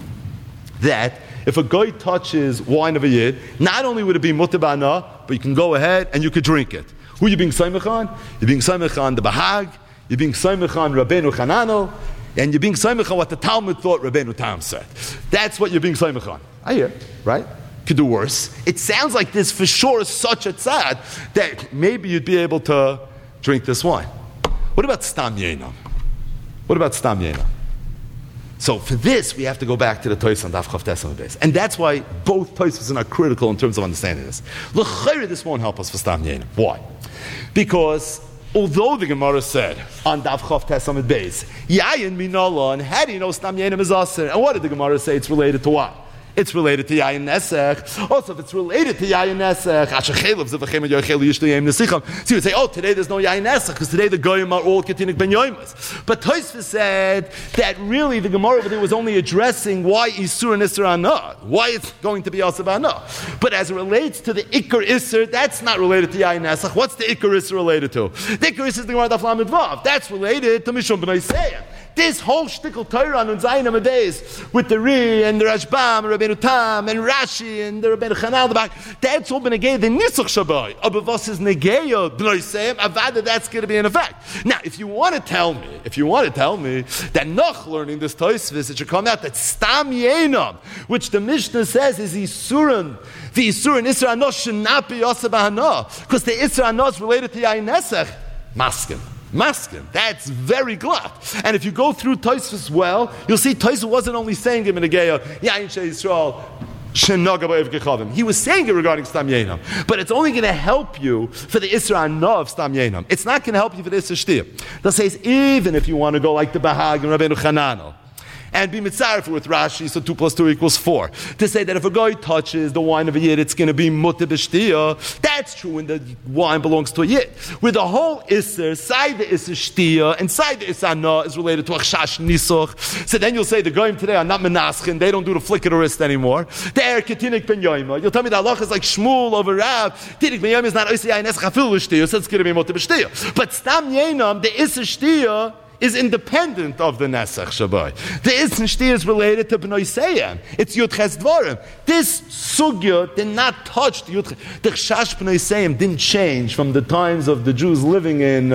that if a guy touches wine of a yid, not only would it be mutter b'hana, but you can go ahead and you could drink it. Who are you being saimach on? You're being saimach on the Bahag, you're being saimach on Rabbeinu Chananel, and you're being saimach on what the Talmud thought Rabbeinu Tam said. That's what you're being saimach on. I hear, right? Could do worse. It sounds like this for sure is such a tzad that maybe you'd be able to drink this wine. What about Stam Yenam? What about Stam Yenam? So for this, we have to go back to the Tosfos on Daf Chav Tes Amud Beis. And that's why both Tosfos are critical in terms of understanding this. L'chayr, this won't help us for Stam Yenim. Why? Because although the Gemara said on Daf Chav Tes Amud Beis, Yayin Minalon, how do you know Stam Yenim is aser? And what did the Gemara say? It's related to what? It's related to Yayin Nesech. Also, if it's related to Yayin Nesech, so you would say, oh, today there's no Yayin Nesech, because today the Goyim are all Ketinik Ben Yoimas. But Tosfos said that really the Gemara over there was only addressing why Isur and Isser are not, why it's going to be Asab Anah. But as it relates to the Ikar Isser, that's not related to Yayin Nesech. What's the Ikar Isser related to? The Ikar Isser is the Gemara Daf Lamed Vav. That's related to Mishum B'nai Seyah. This whole shtickle Torah on Zayin Amadeus with the Ri and the Rashbam, Rabbeinu Tam and Rashi and the Rabbeinu Chanal, the back, that's all been negayah the Nisach Shabai. Abavos is negayah B'nai Seyah. Avada, that's going to be in effect. Now, if you want to tell me that Noch learning this Tosfos, it should come out that Stam Yenam, which the Mishnah says is Isuran, the Isuran Isra Anos should not be Yosef Hana, because the Isra Anos related to Yayin Nesech, Maskin. That's very glatt. And if you go through Tosfos well, you'll see Tosfos wasn't only saying him in a Geya, Yain Shei Yisrael, He was saying it regarding Stam Yenam, but it's only going to help you for the Isra Anah of Stam Yenam. It's not going to help you for the Isra Shtiyah. That says even if you want to go like the Bahag and Rabbeinu Chananel, and be mitzaref with Rashi, so 2 + 2 = 4. To say that if a guy touches the wine of a yid, it's going to be mutter b'shtiyah. That's true when the wine belongs to a yid. Where the whole isser, side the isser shtiyah, and side the isser anah is related to achshash nisuch. So then you'll say the goyim today are not menaschen, they don't do the flick of the wrist anymore. They're ketinik ben yoima. You'll tell me the halach is like shmul over Rav. Tinik ben yoima is not oisei ayin esach afil l'shtiyah, so it's going to be mutter b'shtiyah. But stam yenam, the isser shtiyah, is independent of the Nesach Shabbai. The Isn Shti is related to B'nai Seyam. It's Yud Ches Dvarim. This Sugya did not touch the Yud Ches. The Chash B'nai Seyam didn't change from the times of the Jews living in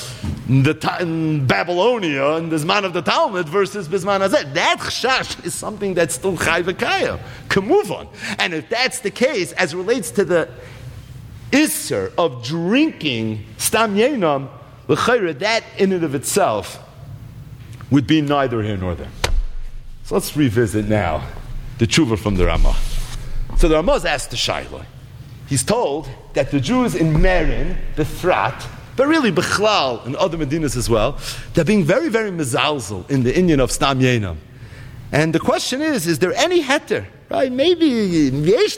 Babylonia in the Zman of the Talmud versus Bizman Hazeh. That Chash is something that's still Chai V'Kaya. Can move on. And if that's the case, as relates to the Isser of drinking Stam Yenam, that in and of itself would be neither here nor there. So let's revisit now the tshuva from the Ramah. So the Ramah is asked to Shaila. He's told that the Jews in Merin, the Thrat, but really Bechlal and other Medinas as well, they're being very, very mezalzel in the Indian of Stam Yenam. And the question is there any heter? Right? Maybe is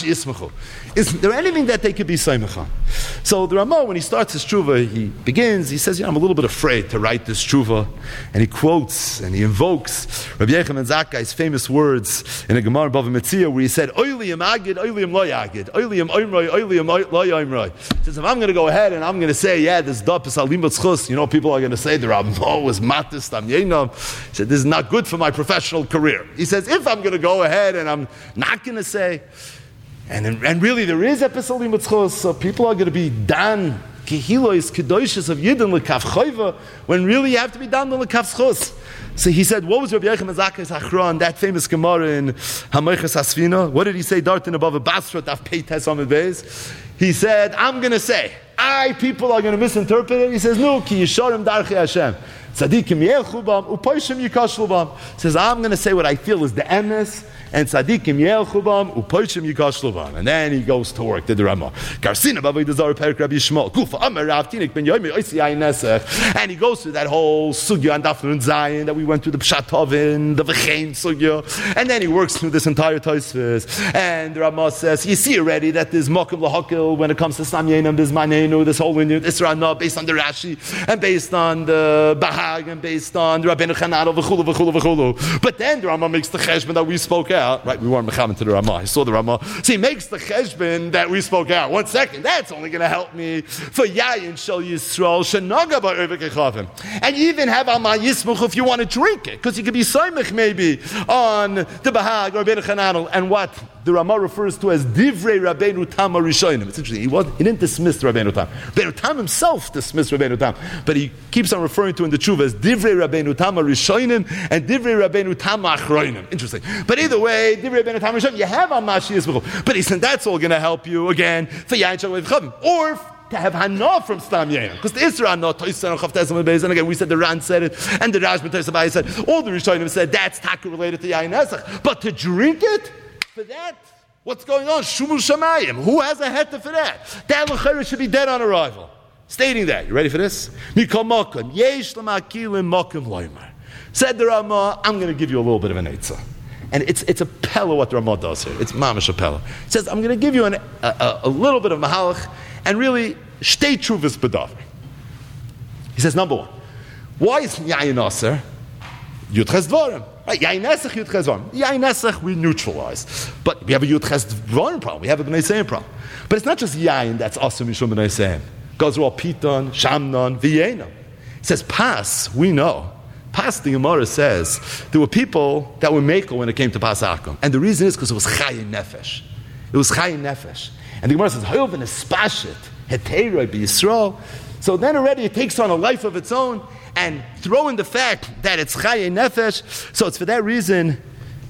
there anything that they could be Saimach on? So the Ramah, when he starts his tshuva, he begins, he says, I'm a little bit afraid to write this tshuva. And he quotes and he invokes Rabbi Yechon ben Zakkai's famous words in a Gemara Bava Metzia where he said, Oiliyam agid, oiliyam lo yagid, oiliyam oimroi, oiliyam lo yoimroi. He says, if I'm going to go ahead and I'm going to say, this dap is alim b'tzchus, people are going to say the Ramah was matis Stam Yenam. He said, this is not good for my professional career. He says, if I'm going to go ahead and I'm not going to say, and really there is episodim b'tzchos, so people are going to be dan kehilois kedoshis of yidin lekaf choiva, when really you have to be dan lekaf schos. So he said, what was Rabbi Yechon ben Zakkai's achron, that famous Gemara in Hamoiches Asfina? What did he say? Dartin above a basra daf pei tes amid beis. He said, I'm going to say, people are going to misinterpret it. He says, no, ki yisharim darchei Hashem. Tzadikim yelchu bam, upoishim yikashlu bam. Says, I'm going to say what I feel is the emes, and tzadikim yelchu bam, upoishim yikashlu bam. And then he goes to work, did the Ramah. Garsina b'avodah zarah perik Rabbi Yishmael. Kufa amar Rav Tinik ben yomi oisi ayin nesech. And he goes through that whole sugya and Daf Nun Zayin that we went through, the Pshat Tovin, the V'chein sugya. And then he works through this entire Tosfos. And the Ramah says, you see already that there's mokum lahakil when it comes to Stam Yenam, there's manenu, this whole lineage, Isra Anah, based on the Rashi, and based on the Bahag, and based on the Rabbeinu Chananel, v'chulu, v'chulu, v'chulu. But then the Ramah makes the cheshbon that we spoke out. Right, we weren't mechamen to the Ramah. He saw the Ramah. So he makes the cheshbon that we spoke out. 1 second, that's only going to help me for Yayin Shel Yisrael Shenaga Ba'Ovek Echavim. And you even have Alma Yismuch if you want to drink it, because you could be Soimich maybe on the Bahag or Rabbeinu Chananel, and what the Ramah refers to as Divrei Rabbeinu Tam Rishonim. It's interesting. He didn't dismiss Rabbeinu Tam. Rabbeinu Tam himself dismissed Rabbeinu Tam, but he keeps on referring to in the Tshuva as Divrei Rabbeinu Tam Rishonim and Divrei Rabbeinu Tam Achroinim. Interesting. But either way, Divrei Rabbeinu Tam Rishonim, you have Amashi Yisbuch. But he said that's all going to help you again for Yain Shalom Chavim, or to have Hana from Stam Yenam, because the Isra Hana, Toysan and Chavtes and Beis, and again we said the Ran said it, and the Rashban Toysabai said, all the Rishonim said that's taka related to Yain Esach, but to drink it, for that, what's going on? Shumul Shamayim. Who has a heta for that? That L'chayra should be dead on arrival. Stating that. You ready for this? Mikol Mokum. Yesh L'makilim Mokum Loimar. Said the Ramah, I'm going to give you a little bit of an eitzah. And it's a pella what the Ramah does here. It's mamash a pella. It says, I'm going to give you a little bit of mahalach, and really, shtei truvas b'davar. He says, number one, why is Yayin Aser Yud Ches Dvarim? Right, Yain Esach, Yud Ches Dvarim. Yain Esach, we neutralize. But we have a Yud Ches Dvarim problem. We have a B'nai Seyim problem. But it's not just Yain that's also Mishum B'nai Seyim. Goes all Piton, Shamnon, V'yenam. It says, Pas, we know. Pas, the Gemara says, there were people that were Mekel when it came to Pas Akum. And the reason is because it was Chayin Nefesh. It was Chayin Nefesh. And the Gemara says, Hoyov and Espashet, Heteroi B'Yisrael. So then already it takes on a life of its own, and throw in the fact that it's Chayin Nefesh. So it's for that reason,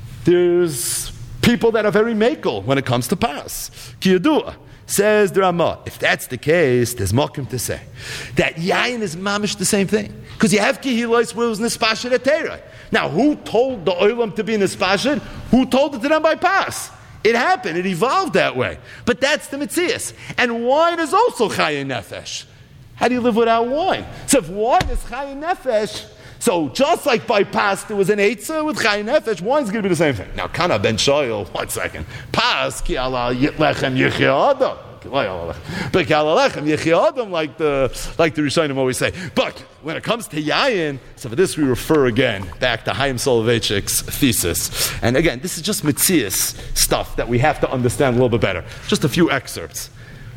there's people that are very Mekel when it comes to Pas. Ki Yadua. Says the Ramah, if that's the case, there's mokum to say that Yayin is mamish the same thing. Because you have Kihilois where it was Nispashet Eterah. Now, who told the Olam to be Nispashet? Who told it to them by Pas? It happened. It evolved that way. But that's the Metzias. And wine is also Chayei Nefesh. How do you live without wine? So if wine is Chayei Nefesh, so just like by pas there was an Eitzah with Chayei Nefesh, wine's going to be the same thing. Now, Kana ben Shoyal, 1 second. Pas ki ala lechem yichya adam. But kalalachem yichya adam, like the Rishonim always say. But when it comes to yayin, so for this we refer again back to Chaim Soloveitchik's thesis. And again, this is just Metzias stuff that we have to understand a little bit better. Just a few excerpts.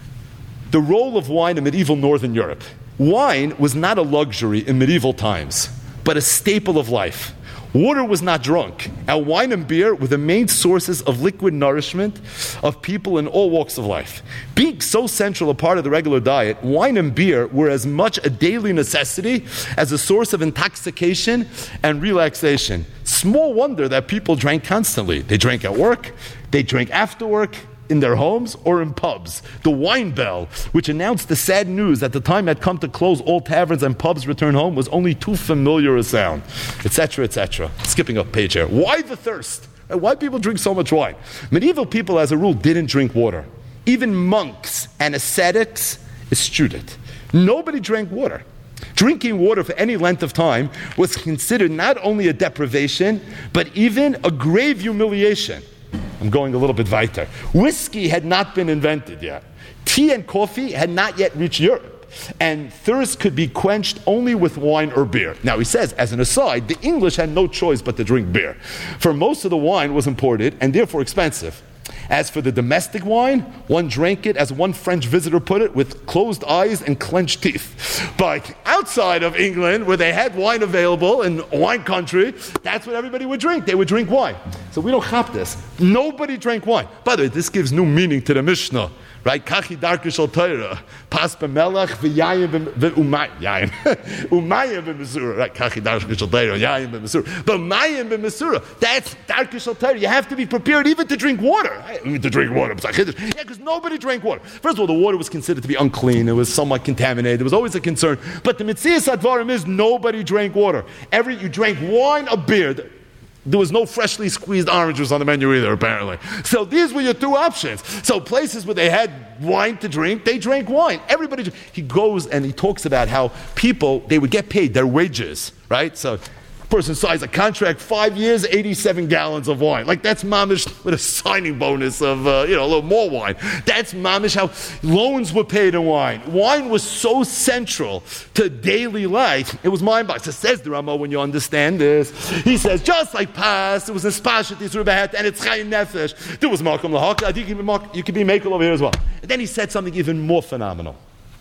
The role of wine in medieval Northern Europe. Wine was not a luxury in medieval times, but a staple of life. Water was not drunk, and wine and beer were the main sources of liquid nourishment of people in all walks of life. Being so central a part of the regular diet, wine and beer were as much a daily necessity as a source of intoxication and relaxation. Small wonder that people drank constantly. They drank at work, they drank after work, in their homes or in pubs. The wine bell, which announced the sad news that the time had come to close all taverns and pubs return home, was only too familiar a sound, etc., etc. Skipping a page here. Why the thirst? Why people drink so much wine? Medieval people, as a rule, didn't drink water. Even monks and ascetics eschewed it. Nobody drank water. Drinking water for any length of time was considered not only a deprivation, but even a grave humiliation. I'm going a little bit weiter. Whiskey had not been invented yet. Tea and coffee had not yet reached Europe. And thirst could be quenched only with wine or beer. Now he says, as an aside, the English had no choice but to drink beer. For most of the wine was imported and therefore expensive. As for the domestic wine, one drank it, as one French visitor put it, with closed eyes and clenched teeth. But outside of England, where they had wine available in wine country, that's what everybody would drink. They would drink wine. So we don't have this. Nobody drank wine. By the way, this gives new meaning to the Mishnah. Right? Kachi darkish al Torah. Pas b'melech v'yayim v'umayim. Umayim b'mesura. Right? Kachi darkish al Torah. Yayim b'mesura. But mayim b'mesura. That's darkish al Torah. You have to be prepared even to drink water. To drink water. Yeah, because nobody drank water. First of all, the water was considered to be unclean. It was somewhat contaminated. There was always a concern. But the Metzias Advarim is nobody drank water. You drank wine or beer. There was no freshly squeezed oranges on the menu either, apparently. So these were your two options. So places where they had wine to drink, they drank wine. Everybody, he goes and he talks about how people, they would get paid their wages, right? So person signs a contract, 5 years, 87 gallons of wine. Like that's mamish with a signing bonus of, a little more wine. That's mamish how loans were paid in wine. Wine was so central to daily life. It was mind-boggling. So says the Rama, when you understand this, he says, just like pas, it was a spashet, and it's Chayei Nefesh. There was Malcolm Lahak. I think you can be Mekel over here as well. And then he said something even more phenomenal.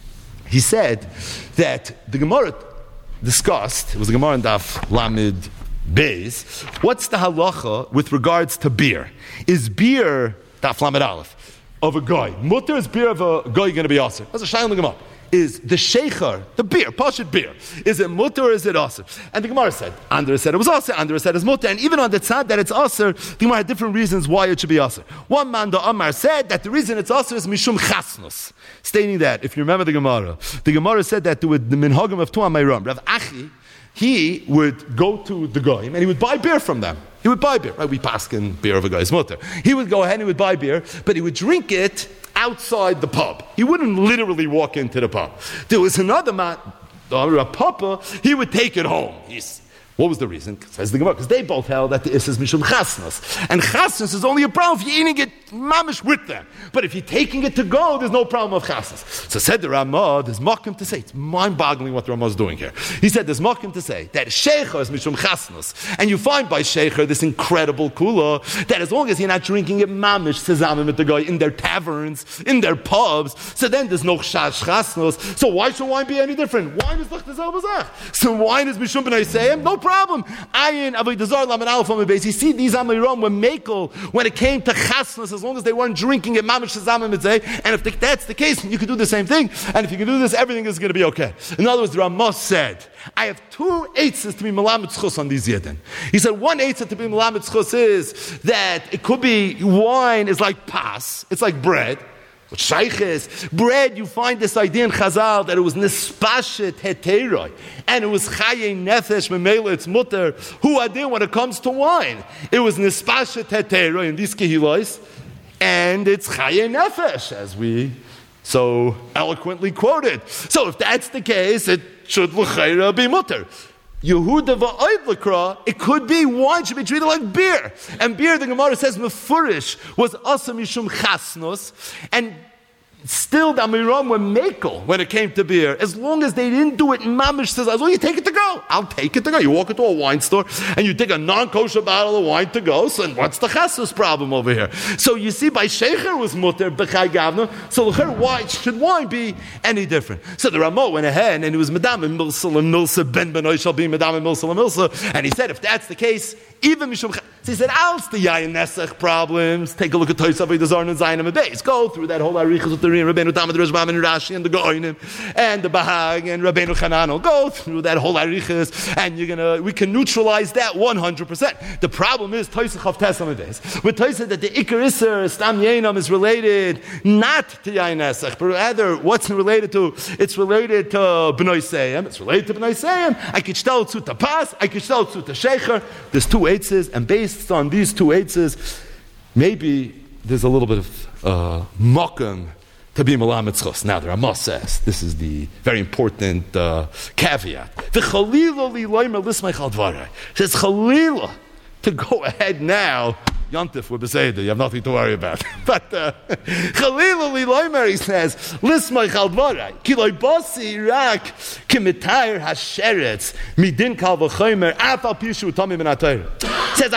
He said that the Gemara discussed, it was the Gemara in Daf Lamed Beis, what's the halacha with regards to beer? Is beer, Daf Lamed Aleph, of a guy, mutter is beer of a guy going to be aser? That's a shayla in the Gemara. Is the sheikher, the beer, pashut beer, is it mutter or is it aser? And the Gemara said, Andra said it was aser, Andra said it's mutter, and even on the tzad that it's aser, the Gemara had different reasons why it should be aser. One man, the Amar, said that the reason it's aser is mishum chasnus, stating that, if you remember the Gemara said that with the minhagim of Tuam Meiram, Rav Achi, he would go to the goyim and he would buy beer from them. He would buy beer, right? We paskin beer of a guy's mutter. He would go ahead and he would buy beer, but he would drink it outside the pub. He wouldn't literally walk into the pub. There was another man, a papa, he would take it home. What was the reason? Says the Gemara, because they both held that the is mishum chasnas. And chasnas is only a problem if you're eating it mamish with them. But if you're taking it to go, there's no problem of chasnas. So said the Ramah, there's makim to say, it's mind-boggling what the Ramah is doing here. He said there's makim to say that sheikha is mishum chasnas. And you find by sheikha this incredible kula, that as long as you're not drinking it mamish, sezamim with the guy, in their taverns, in their pubs, so then there's no chasnas. So why should wine be any different? Wine is like the zelbazach. So wine is mishum b'nai seyim, no problem. Ayin avodah lamed aleph on the base. You see, these Amirom were makel when it came to chasnas, as long as they weren't drinking it mamish shazamim mitzay. And if that's the case, you can do the same thing. And if you can do this, everything is going to be okay. In other words, the Ramah said, I have two eitzes to be melamed tzchus on these yidden. He said one eitzah to be melamed tzchus is that it could be wine is like pas, it's like bread. What shaykh is bread, you find this idea in Chazal that it was nispashet heteroi, and it was Chayei Nefesh memela its mutter. Who adin when it comes to wine? It was nispashet heteroi in these kehilos. and it's Chaye Nefesh, as we so eloquently quoted. So if that's the case, it should l'chayra be mutter. Yehuda va'oid l'kra, it could be wine should be treated like beer. And beer, the Gemara says, mefurish, was asa mishum chasnos, and still the Amiram were makel when it came to beer. As long as they didn't do it, Mamish says, as long as you take it to go, I'll take it to go. You walk into a wine store and you take a non-kosher bottle of wine to go, so what's the chassus problem over here? So you see, by Shecher was mutter, b'chai gavna, so why should wine be any different? So the Ramah went ahead and it was Madam and Milsa Milsa, Ben Benoy shall be Madam and Milsa Milsa, and he said, if that's the case, even Mishum so he said, I'll the Yayin Nesach problems. Take a look at Toysavay, the Zarn and Zayin and Beis. Go through that whole Arichas with the Rin, Rabbeinu Tam, the Rishbam and Rashi and the Goinim and the Bahag and Rabbeinu Chananel. Go through that whole Arichas and we can neutralize that 100%. The problem is Toysach of Tesam and Beis. With Toysach that the Iker Isser, Stam Yainam is related not to Yayin Nesach, but rather what's related to? It's related to B'nai Seyem. It's related to B'nai Seyem. I could tell to Pas, I could tell to Shecher. There's two eitzes, and based on these two eitzes, maybe there's a little bit of mokum to be Melamed Tzchos. Now, the Ramah says, this is the very important caveat. The Chalila li loimer lismei chal dvarei. Says Chalila to go ahead now. Yontif with Beseder, you have nothing to worry about. But Chalila li loimer, he says, lismei chal dvarei. Ki loy bosi rak kimitayr hasheretz midin kal v'chomer afal pishu tami min atayr. Says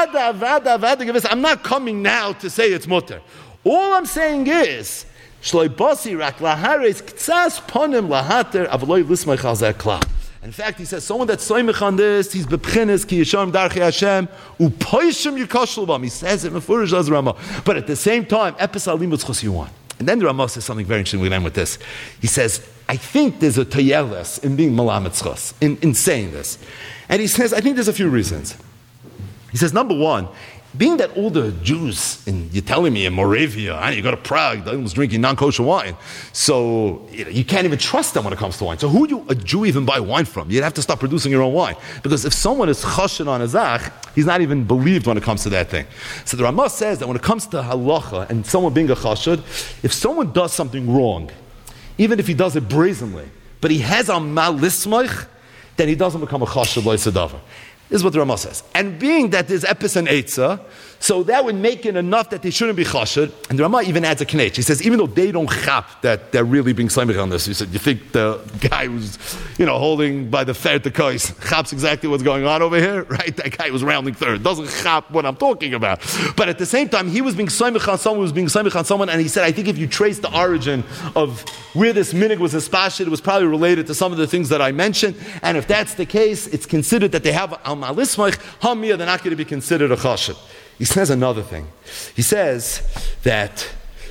avada. I'm not coming now to say it's mutter. All I'm saying is shloi bosi rak lahares ktsas ponim lahater avloy lismei chal zeh klal. In fact, he says, someone that's soymech on this, he's bepchines ki yisharm darchei Hashem, u'poishim yikoshel bam. He says it mefurish as Ramah. But at the same time, epis alimut chos you want. And then the Ramah says something very interesting. We end with this. He says, I think there's a tayeles in being malamet chos, in saying this. And he says, I think there's a few reasons. He says, number one, being that all the Jews, you're telling me in Moravia, you go to Prague, they're almost drinking non-kosher wine. So you can't even trust them when it comes to wine. So who do a Jew even buy wine from? You'd have to start producing your own wine. Because if someone is chashen on a zach, he's not even believed when it comes to that thing. So the Ramah says that when it comes to halacha and someone being a chashud, if someone does something wrong, even if he does it brazenly, but he has a malismach, then he doesn't become a chashud lo'isadavar. This is what the Ramah says. And being that there's epis and eitzah, so that would make it enough that they shouldn't be chashud. And the Ramah even adds a knech. He says, even though they don't chap that they're really being slimich on this, he said, you think the guy who's, holding by the fair to kois chaps exactly what's going on over here? Right? That guy was rounding third. Doesn't chap what I'm talking about. But at the same time, he was being slimich on someone who was being slimich on someone, and he said, I think if you trace the origin of where this minig was espashid, it was probably related to some of the things that I mentioned. And if that's the case, it's considered that they have al-malismach, hamiyah, they're not going to be considered a chashud. He says another thing. He says that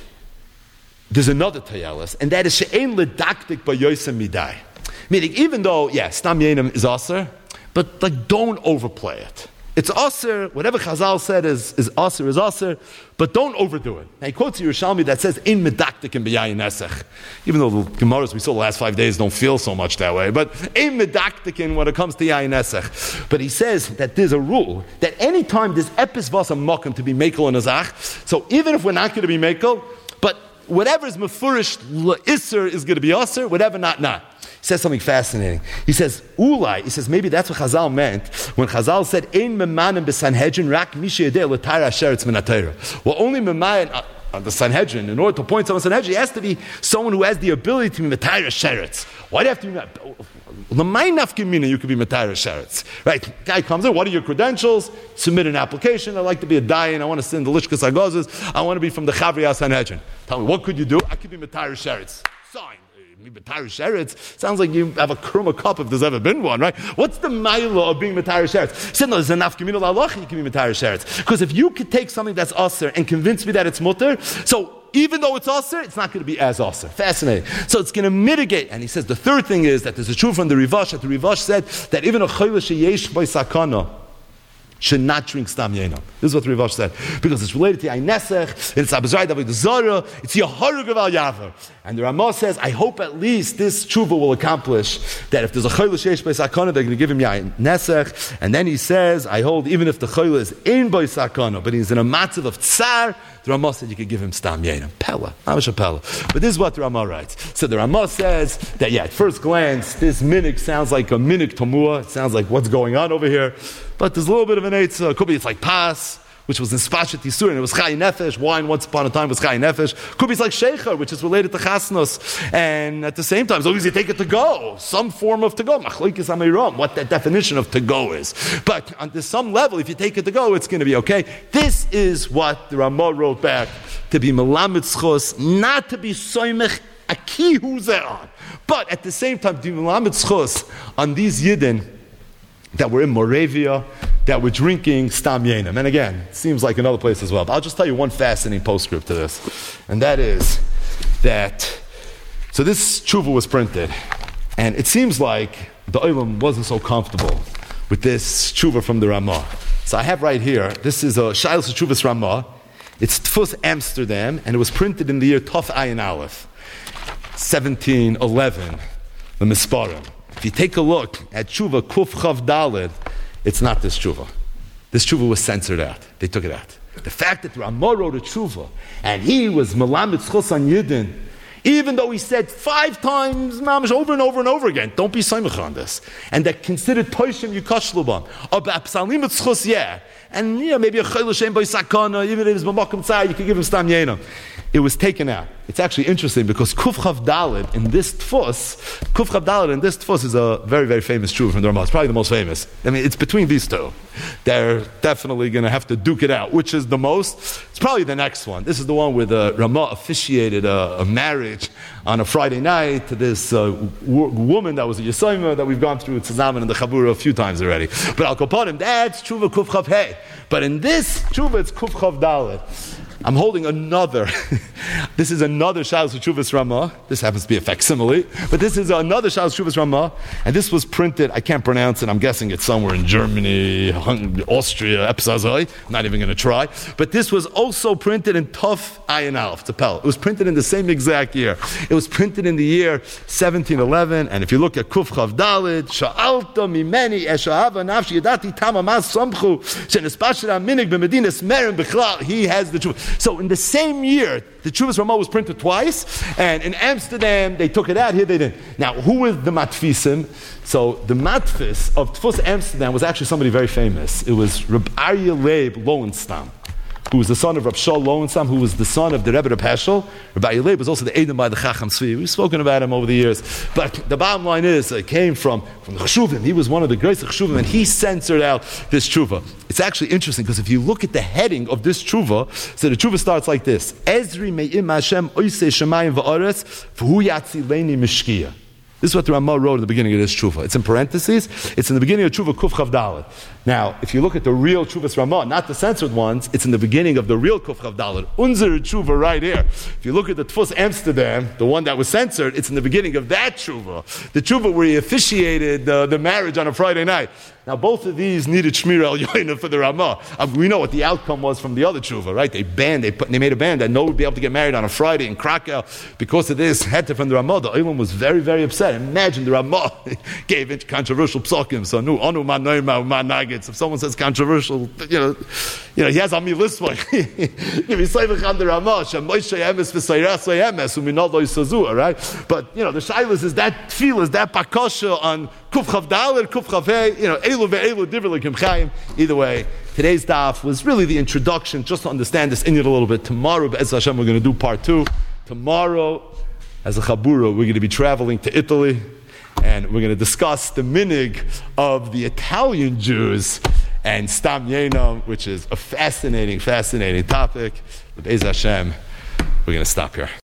there's another tayelis, and that is she'ein ledaktik b'yosem midai. Meaning, even though, stam yenim is aser, but don't overplay it. It's aser, whatever Chazal said is aser, but don't overdo it. Now he quotes Yerushalmi that says, in medaktik and b'yayin nesech. Even though the Gemaras we saw the last 5 days don't feel so much that way, but in medaktik when it comes to yayin nesech. But he says that there's a rule, that any time there's epis vas a mokum to be mekel and azach, so even if we're not going to be mekel, but whatever is mefurish l'isser is going to be aser, whatever not. He says something fascinating. He says, Ulai, he says, maybe that's what Chazal meant when Chazal said, Ein memanim b'Sanhedrin rak mishi yedei l'tayra sheretz min ha'Torah. Well, only memanim on the Sanhedrin, in order to appoint someone Sanhedrin, he has to be someone who has the ability to be Matayra Sheretz. Why do you have to be L'maynaf you could be Matayra Sheretz. Right? Guy comes in, what are your credentials? Submit an application. I'd like to be a dayan. I want to send the Lishkas Agozes. I want to be from the Chavriya Sanhedrin. Tell me, what could you do? I could be Matayra Sheretz. Sign. Matayra Sheretz sounds like you have a kruma cup if there's ever been one, right? What's the maila of being Matayra Sheretz? He said, no, there's enough communal halacha you can be Matayra Sheretz. Because if you could take something that's aser and convince me that it's mutter, so even though it's aser, it's not going to be as aser. Fascinating. So it's going to mitigate. And he says the third thing is that there's a truth from the Rivash, that the Rivash said that even a chayla sheyesh by sakana should not drink stam yenam. This is what the Rivash said. Because it's related to Aynesech, it's Abazrai David Zara, it's Yaharug of Al Yavar. And the Ramah says, I hope at least this tshuva will accomplish that if there's a chayla sheish by sakana, they're going to give him Aynesech. And then he says, I hold even if the chayla is in by sakana, but he's in a matzav of tsar, the Ramah said you could give him Stam Yenam. Pella. Mamash a Pella. But this is what the Ramah writes. So the Ramah says that, at first glance, this minig sounds like a minig Tomua. It sounds like what's going on over here. But there's a little bit of an eitzah. Could be it's like Pas, which was in Spachet Yisur, and it was Chai Nefesh. Wine once upon a time was Chai Nefesh. Could be it's like Shecher, which is related to Chasnos. And at the same time, as long as you take it to go, some form of to go. Machlokes Amiram, what that definition of to go is. But on some level, if you take it to go, it's going to be okay. This is what the Ramah wrote back, to be Melamed Schos, not to be Soymech Akihu Ze'an. But at the same time, to be Melamed Schos on these Yidden that were in Moravia, that were drinking Stam Yenam. And again, it seems like another place as well. But I'll just tell you one fascinating postscript to this. And that is that, so this tshuva was printed, and it seems like the Olam wasn't so comfortable with this tshuva from the Ramah. So I have right here, this is a Shailas Tshuvas Ramah. It's Tfus Amsterdam, and it was printed in the year Tov Ayin Aleph, 1711, the Misparim. If you take a look at Tshuva Kuf Chav Daled, it's not this Tshuva. This Tshuva was censored out. They took it out. The fact that Ramah wrote a Tshuva, and he was Melamed Schos on Yidden, even though he said 5 times, mamash, over and over and over again, don't be Saimach on this. And that considered Toishim Yukash Lubam. Or B'apsalim Tzchus, yeah. And maybe a Chayl Shem B'y Sakana, even if it's B'makom Tzai, you can give him Stam Yenam. It was taken out. It's actually interesting because Kuf Chav Daled in this Tfus is a very, very famous tshuva from the Ramah. It's probably the most famous. I mean, it's between these two. They're definitely going to have to duke it out. Which is the most? It's probably the next one. This is the one where the Ramah officiated a marriage on a Friday night to this woman that was a Yesayma that we've gone through Tzazaman and the Chabura a few times already. But Al Kopanim, that's tshuva Kuf Chav Hey. But in this tshuva, it's Kuf Chav Daled. I'm holding another. This is another Shailas Tshuvas Ramah. This happens to be a facsimile, but this is another Shailas Tshuvas Ramah, and this was printed. I can't pronounce it. I'm guessing it's somewhere in Germany, Austria, Epsazoi. I'm not even going to try. But this was also printed in Tov Ayin Aleph, Tzapel. It was printed in the same exact year. It was printed in the year 1711. And if you look at Kuf Chav Daled, Sha'alta mimeni eshahava nafshi yadati tamamas samchu shenespashra minig b'medinas merim b'chlal. He has the truth. So in the same year, the Tshuvas Ramah was printed twice, and in Amsterdam they took it out. Here they didn't. Now, who was the matfisim? So the matfis of Tfus Amsterdam was actually somebody very famous. It was Reb Aryeh Leib Lowenstam, who was the son of Reb Shaul Lowenstam, who was the son of the Rebbe Reb Heschel. Reb Aryeh Leib was also the Edom by the Chacham Tzvi. We've spoken about him over the years. But the bottom line is, it came from the Cheshuvim. He was one of the greatest Cheshuvim, and he censored out this tshuva. It's actually interesting, because if you look at the heading of this tshuva, so the tshuva starts like this. Ezri me'im Hashem oisei shemayim va'aretz v'hu yatzileni mishkiya. This is what the Ramah wrote at the beginning of this tshuva. It's in parentheses. It's in the beginning of tshuva Kuf Chav Daled. Now, if you look at the real Tshuvas Ramah, not the censored ones, it's in the beginning of the real Kuf Chav Daled. Unzer tshuva right here. If you look at the Tfus Amsterdam, the one that was censored, it's in the beginning of that tshuva. The tshuva where he officiated the marriage on a Friday night. Now, both of these needed Shmir al Yoina for the Ramah. We know what the outcome was from the other tshuva, right? They made a ban that no one would be able to get married on a Friday in Krakow because of this. Had to from the Ramah. The Olam was very, very upset. Imagine the Ramah gave it controversial psakim. So, no, anu ma noima ma nagets. If someone says controversial, he has on me list one. If you say on the Ramah, Shemoishe emes v'sayras emes uminod lo yisazu, right? But the shaylas is that feel is that pakosha on Kuf Chav Daled, Kuf Chav Hey, Elu ve'elu divrei l'kim chayim. Either way, today's daf was really the introduction, just to understand this in it a little bit. Tomorrow, Be'ez Hashem, we're going to do part 2. Tomorrow, as a Chabura, we're going to be traveling to Italy, and we're going to discuss the minig of the Italian Jews and Stam Yenam, which is a fascinating, fascinating topic. Be'ez Hashem, we're going to stop here.